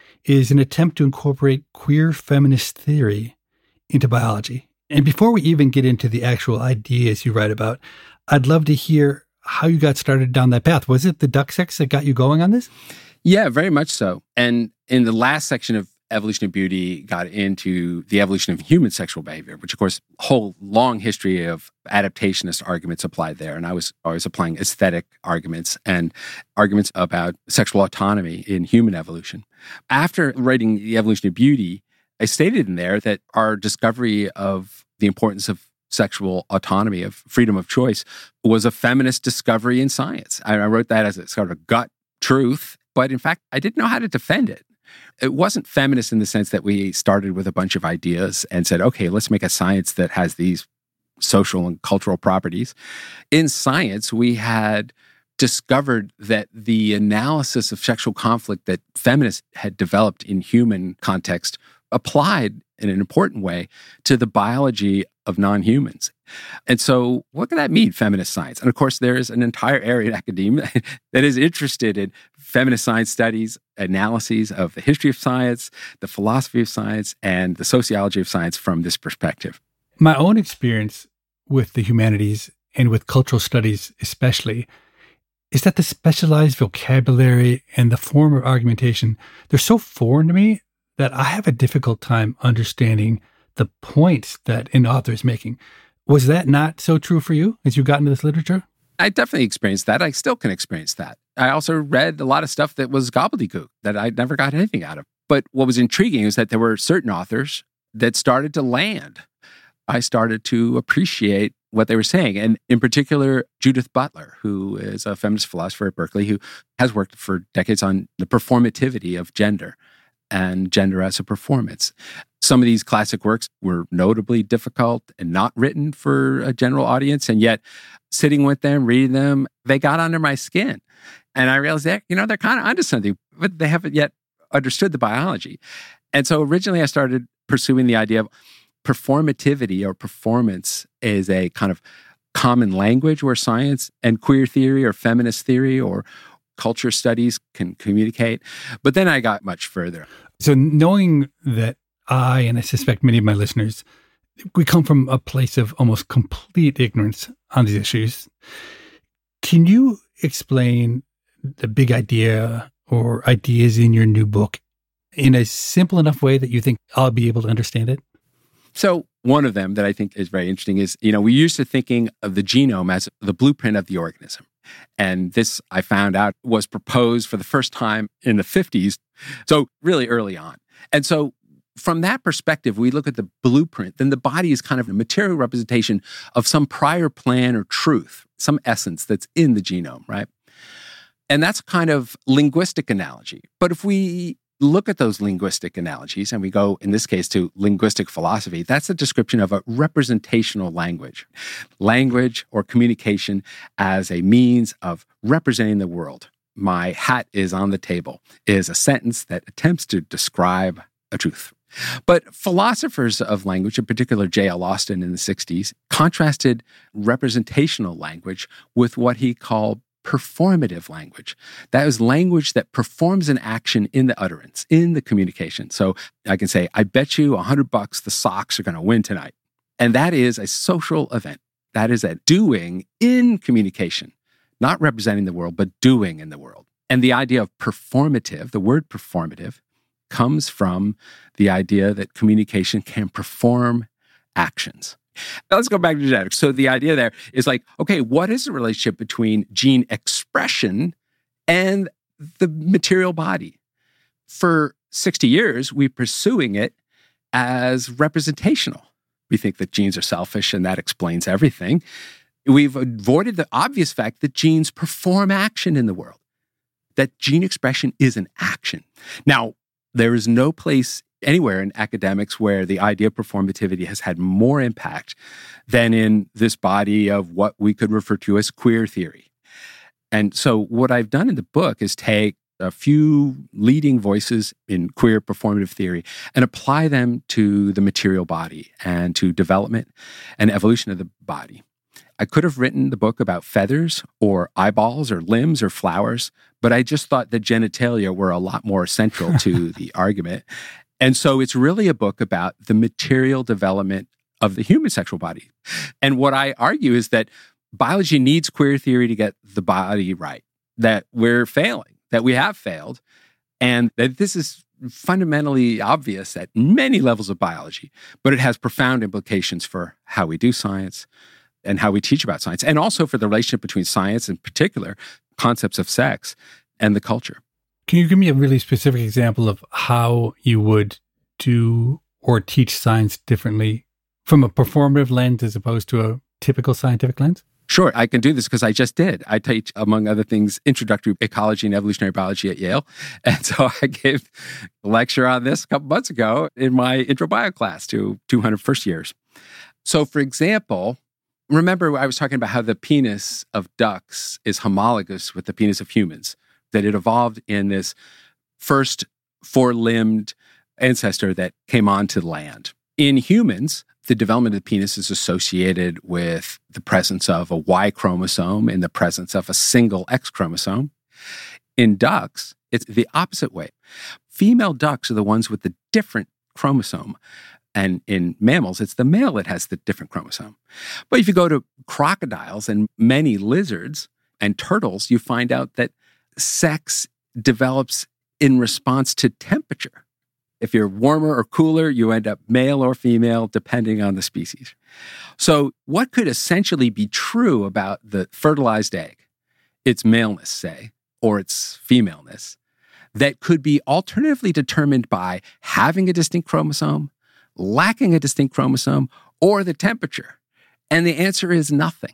is an attempt to incorporate queer feminist theory into biology. And before we even get into the actual ideas you write about, I'd love to hear how you got started down that path. Was it the duck sex that got you going on this? Yeah, very much so. And in the last section of Evolution of Beauty got into the evolution of human sexual behavior, which of course, whole long history of adaptationist arguments applied there. And I was always applying aesthetic arguments and arguments about sexual autonomy in human evolution. After writing The Evolution of Beauty, I stated in there that our discovery of the importance of sexual autonomy, of freedom of choice, was a feminist discovery in science. I wrote that as a sort of gut truth, but in fact, I didn't know how to defend it. It wasn't feminist in the sense that we started with a bunch of ideas and said, okay, let's make a science that has these social and cultural properties. In science, we had discovered that the analysis of sexual conflict that feminists had developed in human context applied in an important way to the biology of non-humans. And so what can that mean, feminist science? And of course, there is an entire area in academia that is interested in feminist science studies, analyses of the history of science, the philosophy of science, and the sociology of science from this perspective. My own experience with the humanities and with cultural studies especially is that the specialized vocabulary and the form of argumentation, they're so foreign to me that I have a difficult time understanding the points that an author is making. Was that not so true for you as you got into this literature? I definitely experienced that. I still can experience that. I also read a lot of stuff that was gobbledygook that I never got anything out of. But what was intriguing is that there were certain authors that started to land. I started to appreciate what they were saying. And in particular, Judith Butler, who is a feminist philosopher at Berkeley, who has worked for decades on the performativity of gender and gender as a performance. Some of these classic works were notably difficult and not written for a general audience. And yet, sitting with them, reading them, they got under my skin. And I realized that, they're kind of onto something, but they haven't yet understood the biology. And so originally I started pursuing the idea of performativity or performance is a kind of common language where science and queer theory or feminist theory or culture studies can communicate. But then I got much further. So knowing that I, and I suspect many of my listeners, we come from a place of almost complete ignorance on these issues, can you explain the big idea or ideas in your new book in a simple enough way that you think I'll be able to understand it? So one of them that I think is very interesting is, we used to thinking of the genome as the blueprint of the organism. And this, I found out, was proposed for the first time in the 50s, so really early on. And so from that perspective, we look at the blueprint, then the body is kind of a material representation of some prior plan or truth, some essence that's in the genome, right? And that's kind of linguistic analogy. But if we look at those linguistic analogies, and we go, in this case, to linguistic philosophy, that's a description of a representational language. Language or communication as a means of representing the world. My hat is on the table is a sentence that attempts to describe a truth. But philosophers of language, in particular J.L. Austin in the 60s, contrasted representational language with what he called performative language. That is language that performs an action in the utterance, in the communication. So I can say, I bet you $100 the Sox are going to win tonight. And that is a social event. That is a doing in communication, not representing the world, but doing in the world. And the idea of performative, the word performative, comes from the idea that communication can perform actions. Now, let's go back to genetics. So the idea there is like, okay, what is the relationship between gene expression and the material body? For 60 years, we're pursuing it as representational. We think that genes are selfish and that explains everything. We've avoided the obvious fact that genes perform action in the world, that gene expression is an action. Now, there is no place anywhere in academics where the idea of performativity has had more impact than in this body of what we could refer to as queer theory. And so what I've done in the book is take a few leading voices in queer performative theory and apply them to the material body and to development and evolution of the body. I could have written the book about feathers or eyeballs or limbs or flowers, but I just thought that genitalia were a lot more central to the argument. And so it's really a book about the material development of the human sexual body. And what I argue is that biology needs queer theory to get the body right, that we're failing, that we have failed, and that this is fundamentally obvious at many levels of biology, but it has profound implications for how we do science and how we teach about science, and also for the relationship between science, in particular, concepts of sex, and the culture. Can you give me a really specific example of how you would do or teach science differently from a performative lens as opposed to a typical scientific lens? Sure, I can do this because I just did. I teach, among other things, introductory ecology and evolutionary biology at Yale. And so I gave a lecture on this a couple months ago in my intro bio class to 200 first years. So, for example, remember I was talking about how the penis of ducks is homologous with the penis of humans, that it evolved in this first four-limbed ancestor that came onto land. In humans, the development of the penis is associated with the presence of a Y chromosome in the presence of a single X chromosome. In ducks, it's the opposite way. Female ducks are the ones with the different chromosome. And in mammals, it's the male that has the different chromosome. But if you go to crocodiles and many lizards and turtles, you find out that sex develops in response to temperature. If you're warmer or cooler, you end up male or female, depending on the species. So what could essentially be true about the fertilized egg, its maleness, say, or its femaleness, that could be alternatively determined by having a distinct chromosome, lacking a distinct chromosome, or the temperature? And the answer is nothing.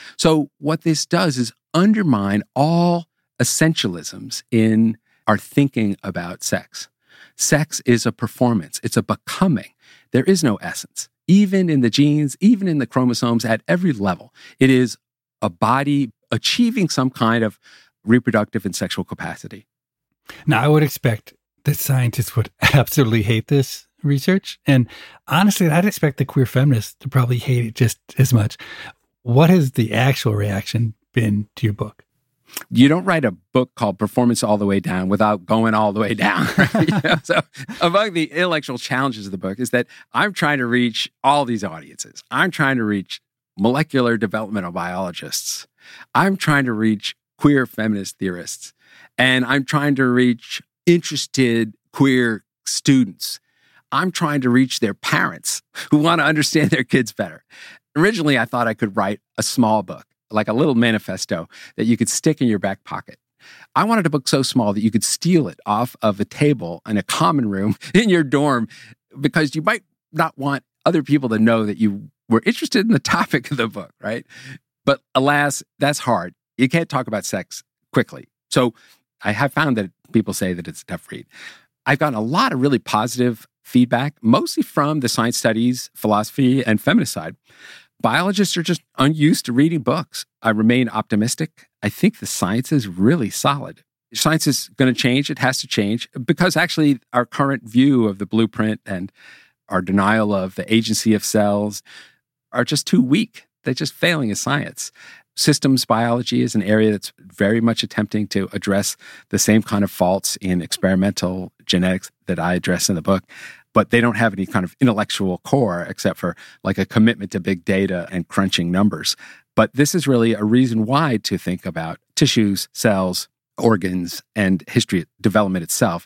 So what this does is undermine all essentialisms in our thinking about sex. Sex is a performance. It's a becoming. There is no essence. Even in the genes, even in the chromosomes, at every level, it is a body achieving some kind of reproductive and sexual capacity. Now, I would expect that scientists would absolutely hate this research. And honestly, I'd expect the queer feminists to probably hate it just as much. What has the actual reaction been to your book? You don't write a book called Performance All the Way Down without going all the way down. Right? So among the intellectual challenges of the book is that I'm trying to reach all these audiences. I'm trying to reach molecular developmental biologists. I'm trying to reach queer feminist theorists. And I'm trying to reach interested queer students. I'm trying to reach their parents who want to understand their kids better. Originally, I thought I could write a small book, like a little manifesto that you could stick in your back pocket. I wanted a book so small that you could steal it off of a table in a common room in your dorm because you might not want other people to know that you were interested in the topic of the book, right? But alas, that's hard. You can't talk about sex quickly. So I have found that people say that it's a tough read. I've gotten a lot of really positive feedback, mostly from the science studies, philosophy, and feminist side. Biologists are just unused to reading books. I remain optimistic. I think the science is really solid. Science is going to change. It has to change because actually our current view of the blueprint and our denial of the agency of cells are just too weak. They're just failing as science. Systems biology is an area that's very much attempting to address the same kind of faults in experimental genetics that I address in the book. But they don't have any kind of intellectual core except for like a commitment to big data and crunching numbers. But this is really a reason why to think about tissues, cells, organs, and history development itself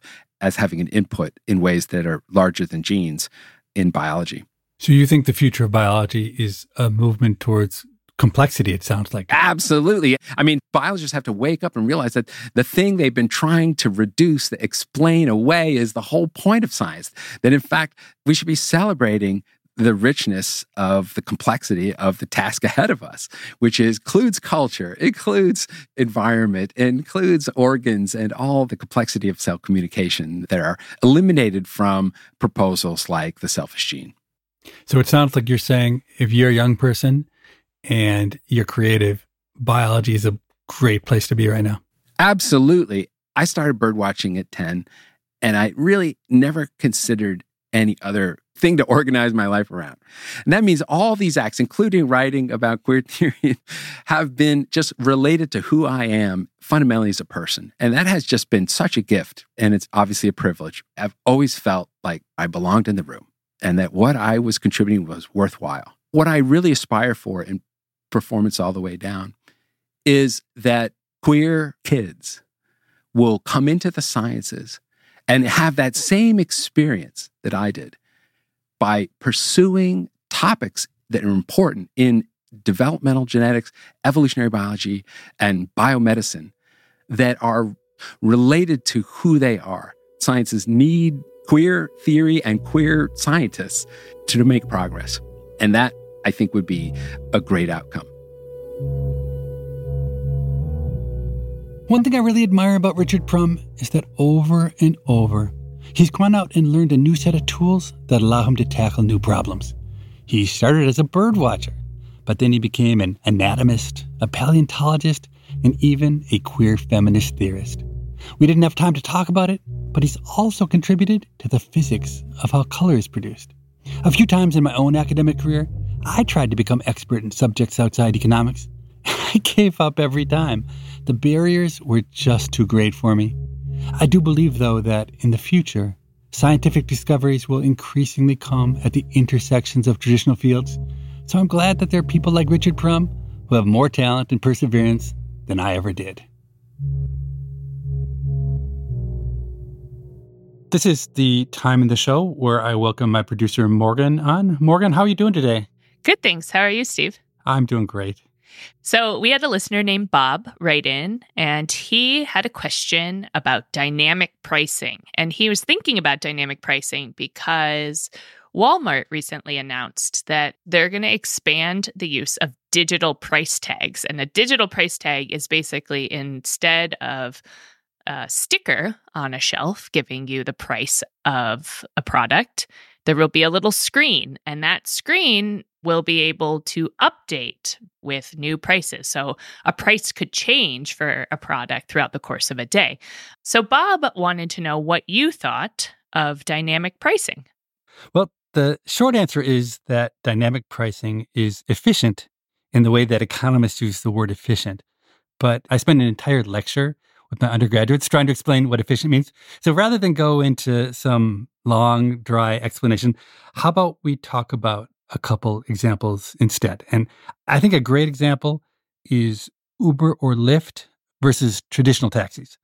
as having an input in ways that are larger than genes in biology. So you think the future of biology is a movement towards complexity, it sounds like. Absolutely. I mean, biologists have to wake up and realize that the thing they've been trying to reduce, to explain away, is the whole point of science. That in fact, we should be celebrating the richness of the complexity of the task ahead of us, which includes culture, includes environment, includes organs, and all the complexity of cell communication that are eliminated from proposals like the selfish gene. So it sounds like you're saying if you're a young person and you're creative, biology is a great place to be right now. Absolutely. I started bird watching at 10, and I really never considered any other thing to organize my life around. And that means all these acts, including writing about queer theory, have been just related to who I am fundamentally as a person. And that has just been such a gift. And it's obviously a privilege. I've always felt like I belonged in the room and that what I was contributing was worthwhile. What I really aspire for in performance all the way down is that queer kids will come into the sciences and have that same experience that I did by pursuing topics that are important in developmental genetics, evolutionary biology, and biomedicine that are related to who they are. Sciences need queer theory and queer scientists to make progress. And that, I think, would be a great outcome. One thing I really admire about Richard Prum is that over and over, he's gone out and learned a new set of tools that allow him to tackle new problems. He started as a bird watcher, but then he became an anatomist, a paleontologist, and even a queer feminist theorist. We didn't have time to talk about it, but he's also contributed to the physics of how color is produced. A few times in my own academic career, I tried to become expert in subjects outside economics. I gave up every time. The barriers were just too great for me. I do believe, though, that in the future, scientific discoveries will increasingly come at the intersections of traditional fields. So I'm glad that there are people like Richard Prum who have more talent and perseverance than I ever did. This is the time in the show where I welcome my producer, Morgan, on. Morgan, how are you doing today? Good, thanks. How are you, Steve? I'm doing great. So we had a listener named Bob write in, and he had a question about dynamic pricing. And he was thinking about dynamic pricing because Walmart recently announced that they're going to expand the use of digital price tags. And a digital price tag is basically, instead of a sticker on a shelf giving you the price of a product, there will be a little screen, and that screen will be able to update with new prices. So a price could change for a product throughout the course of a day. So Bob wanted to know what you thought of dynamic pricing. Well, the short answer is that dynamic pricing is efficient in the way that economists use the word efficient. But I spent an entire lecture with my undergraduates trying to explain what efficient means. So rather than go into some long, dry explanation, how about we talk about a couple examples instead? And I think a great example is Uber or Lyft versus traditional taxis.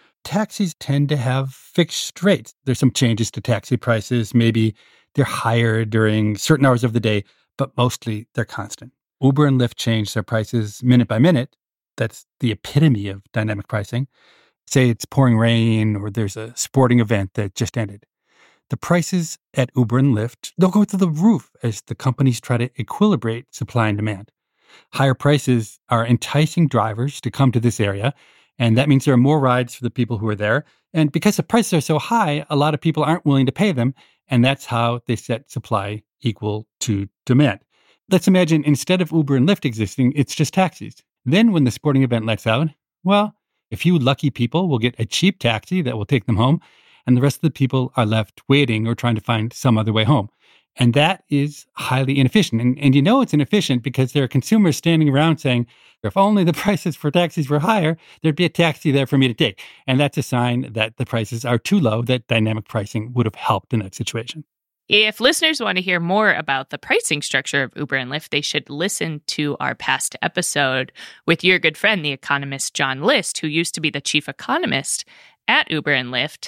Taxis tend to have fixed rates. There's some changes to taxi prices. Maybe they're higher during certain hours of the day, but mostly they're constant. Uber and Lyft change their prices minute by minute. That's the epitome of dynamic pricing. Say it's pouring rain or there's a sporting event that just ended. The prices at Uber and Lyft, they'll go through the roof as the companies try to equilibrate supply and demand. Higher prices are enticing drivers to come to this area, and that means there are more rides for the people who are there. And because the prices are so high, a lot of people aren't willing to pay them, and that's how they set supply equal to demand. Let's imagine instead of Uber and Lyft existing, it's just taxis. Then when the sporting event lets out, well, a few lucky people will get a cheap taxi that will take them home, and the rest of the people are left waiting or trying to find some other way home. And that is highly inefficient. And you know it's inefficient because there are consumers standing around saying, if only the prices for taxis were higher, there'd be a taxi there for me to take. And that's a sign that the prices are too low, that dynamic pricing would have helped in that situation. If listeners want to hear more about the pricing structure of Uber and Lyft, they should listen to our past episode with your good friend, the economist John List, who used to be the chief economist at Uber and Lyft.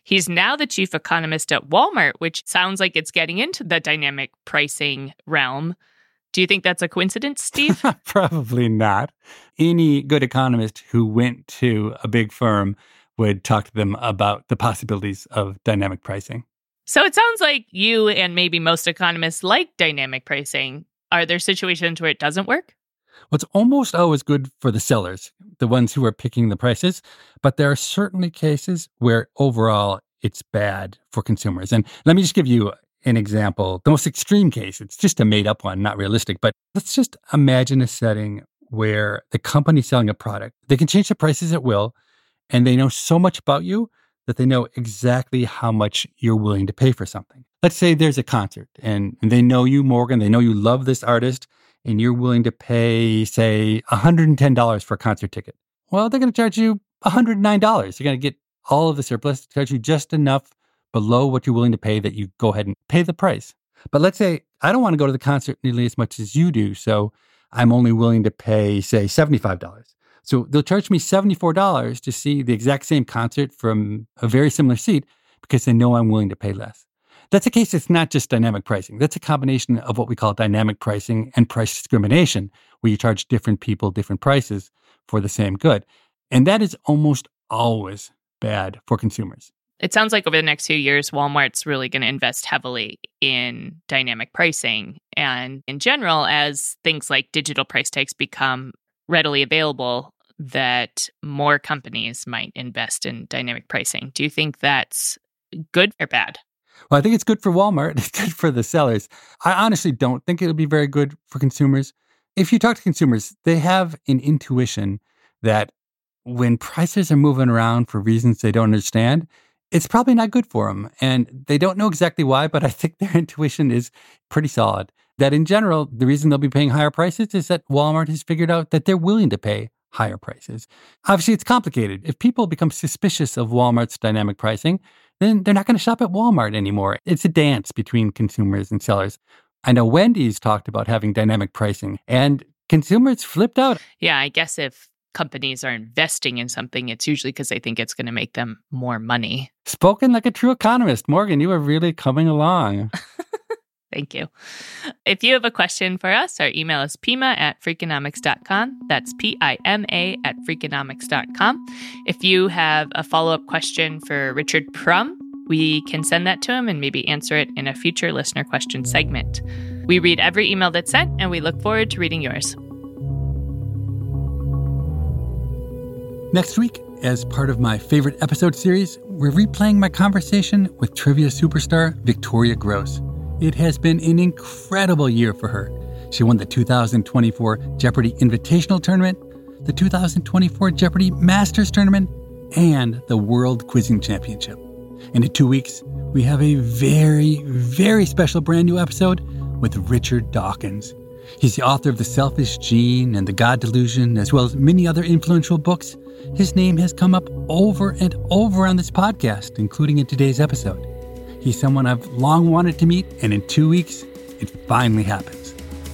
He's now the chief economist at Walmart, which sounds like it's getting into the dynamic pricing realm. Do you think that's a coincidence, Steve? Probably not. Any good economist who went to a big firm would talk to them about the possibilities of dynamic pricing. So it sounds like you and maybe most economists like dynamic pricing. Are there situations where it doesn't work? Well, it's almost always good for the sellers, the ones who are picking the prices, but there are certainly cases where overall it's bad for consumers. And let me just give you an example. The most extreme case, it's just a made-up one, not realistic, but let's just imagine a setting where the company selling a product, they can change the prices at will, and they know so much about you that they know exactly how much you're willing to pay for something. Let's say there's a concert, and they know you, Morgan, they know you love this artist, and you're willing to pay, say, $110 for a concert ticket. Well, they're going to charge you $109. You're going to get all of the surplus, charge you just enough below what you're willing to pay that you go ahead and pay the price. But let's say I don't want to go to the concert nearly as much as you do, so I'm only willing to pay, say, $75. So they'll charge me $74 to see the exact same concert from a very similar seat because they know I'm willing to pay less. That's a case that's not just dynamic pricing. That's a combination of what we call dynamic pricing and price discrimination, where you charge different people different prices for the same good. And that is almost always bad for consumers. It sounds like over the next few years, Walmart's really going to invest heavily in dynamic pricing. And in general, as things like digital price tags become readily available, that more companies might invest in dynamic pricing. Do you think that's good or bad? Well, I think it's good for Walmart. It's good for the sellers. I honestly don't think it'll be very good for consumers. If you talk to consumers, they have an intuition that when prices are moving around for reasons they don't understand, it's probably not good for them. And they don't know exactly why, but I think their intuition is pretty solid. That in general, the reason they'll be paying higher prices is that Walmart has figured out that they're willing to pay higher prices. Obviously, it's complicated. If people become suspicious of Walmart's dynamic pricing, then they're not going to shop at Walmart anymore. It's a dance between consumers and sellers. I know Wendy's talked about having dynamic pricing, and consumers flipped out. Yeah, I guess if companies are investing in something, it's usually because they think it's going to make them more money. Spoken like a true economist. Morgan, you are really coming along. Thank you. If you have a question for us, our email is pima@freakonomics.com. That's PIMA@freakonomics.com. If you have a follow-up question for Richard Prum, we can send that to him and maybe answer it in a future listener question segment. We read every email that's sent, and we look forward to reading yours. Next week, as part of my favorite episode series, we're replaying my conversation with trivia superstar Victoria Gross. It has been an incredible year for her. She won the 2024 Jeopardy! Invitational Tournament, the 2024 Jeopardy! Masters Tournament, and the World Quizzing Championship. And in 2 weeks, we have a very, very special brand new episode with Richard Dawkins. He's the author of The Selfish Gene and The God Delusion, as well as many other influential books. His name has come up over and over on this podcast, including in today's episode. He's someone I've long wanted to meet, and in 2 weeks, it finally happens.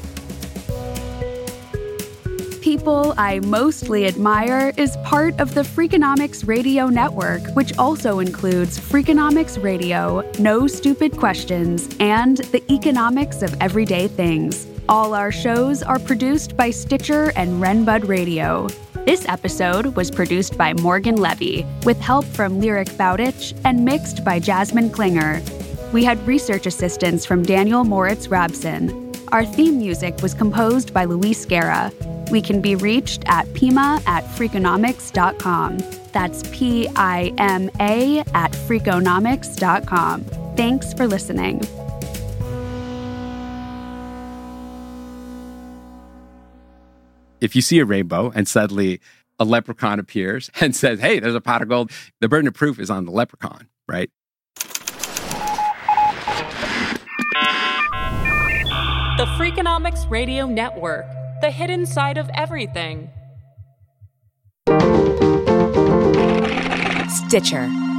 People I Mostly Admire is part of the Freakonomics Radio Network, which also includes Freakonomics Radio, No Stupid Questions, and The Economics of Everyday Things. All our shows are produced by Stitcher and Renbud Radio. This episode was produced by Morgan Levy, with help from Lyric Bowditch and mixed by Jasmine Klinger. We had research assistance from Daniel Moritz Rabson. Our theme music was composed by Luis Guerra. We can be reached at pima@freakonomics.com. That's PIMA@freakonomics.com. Thanks for listening. If you see a rainbow and suddenly a leprechaun appears and says, hey, there's a pot of gold, the burden of proof is on the leprechaun, right? The Freakonomics Radio Network, the hidden side of everything. Stitcher.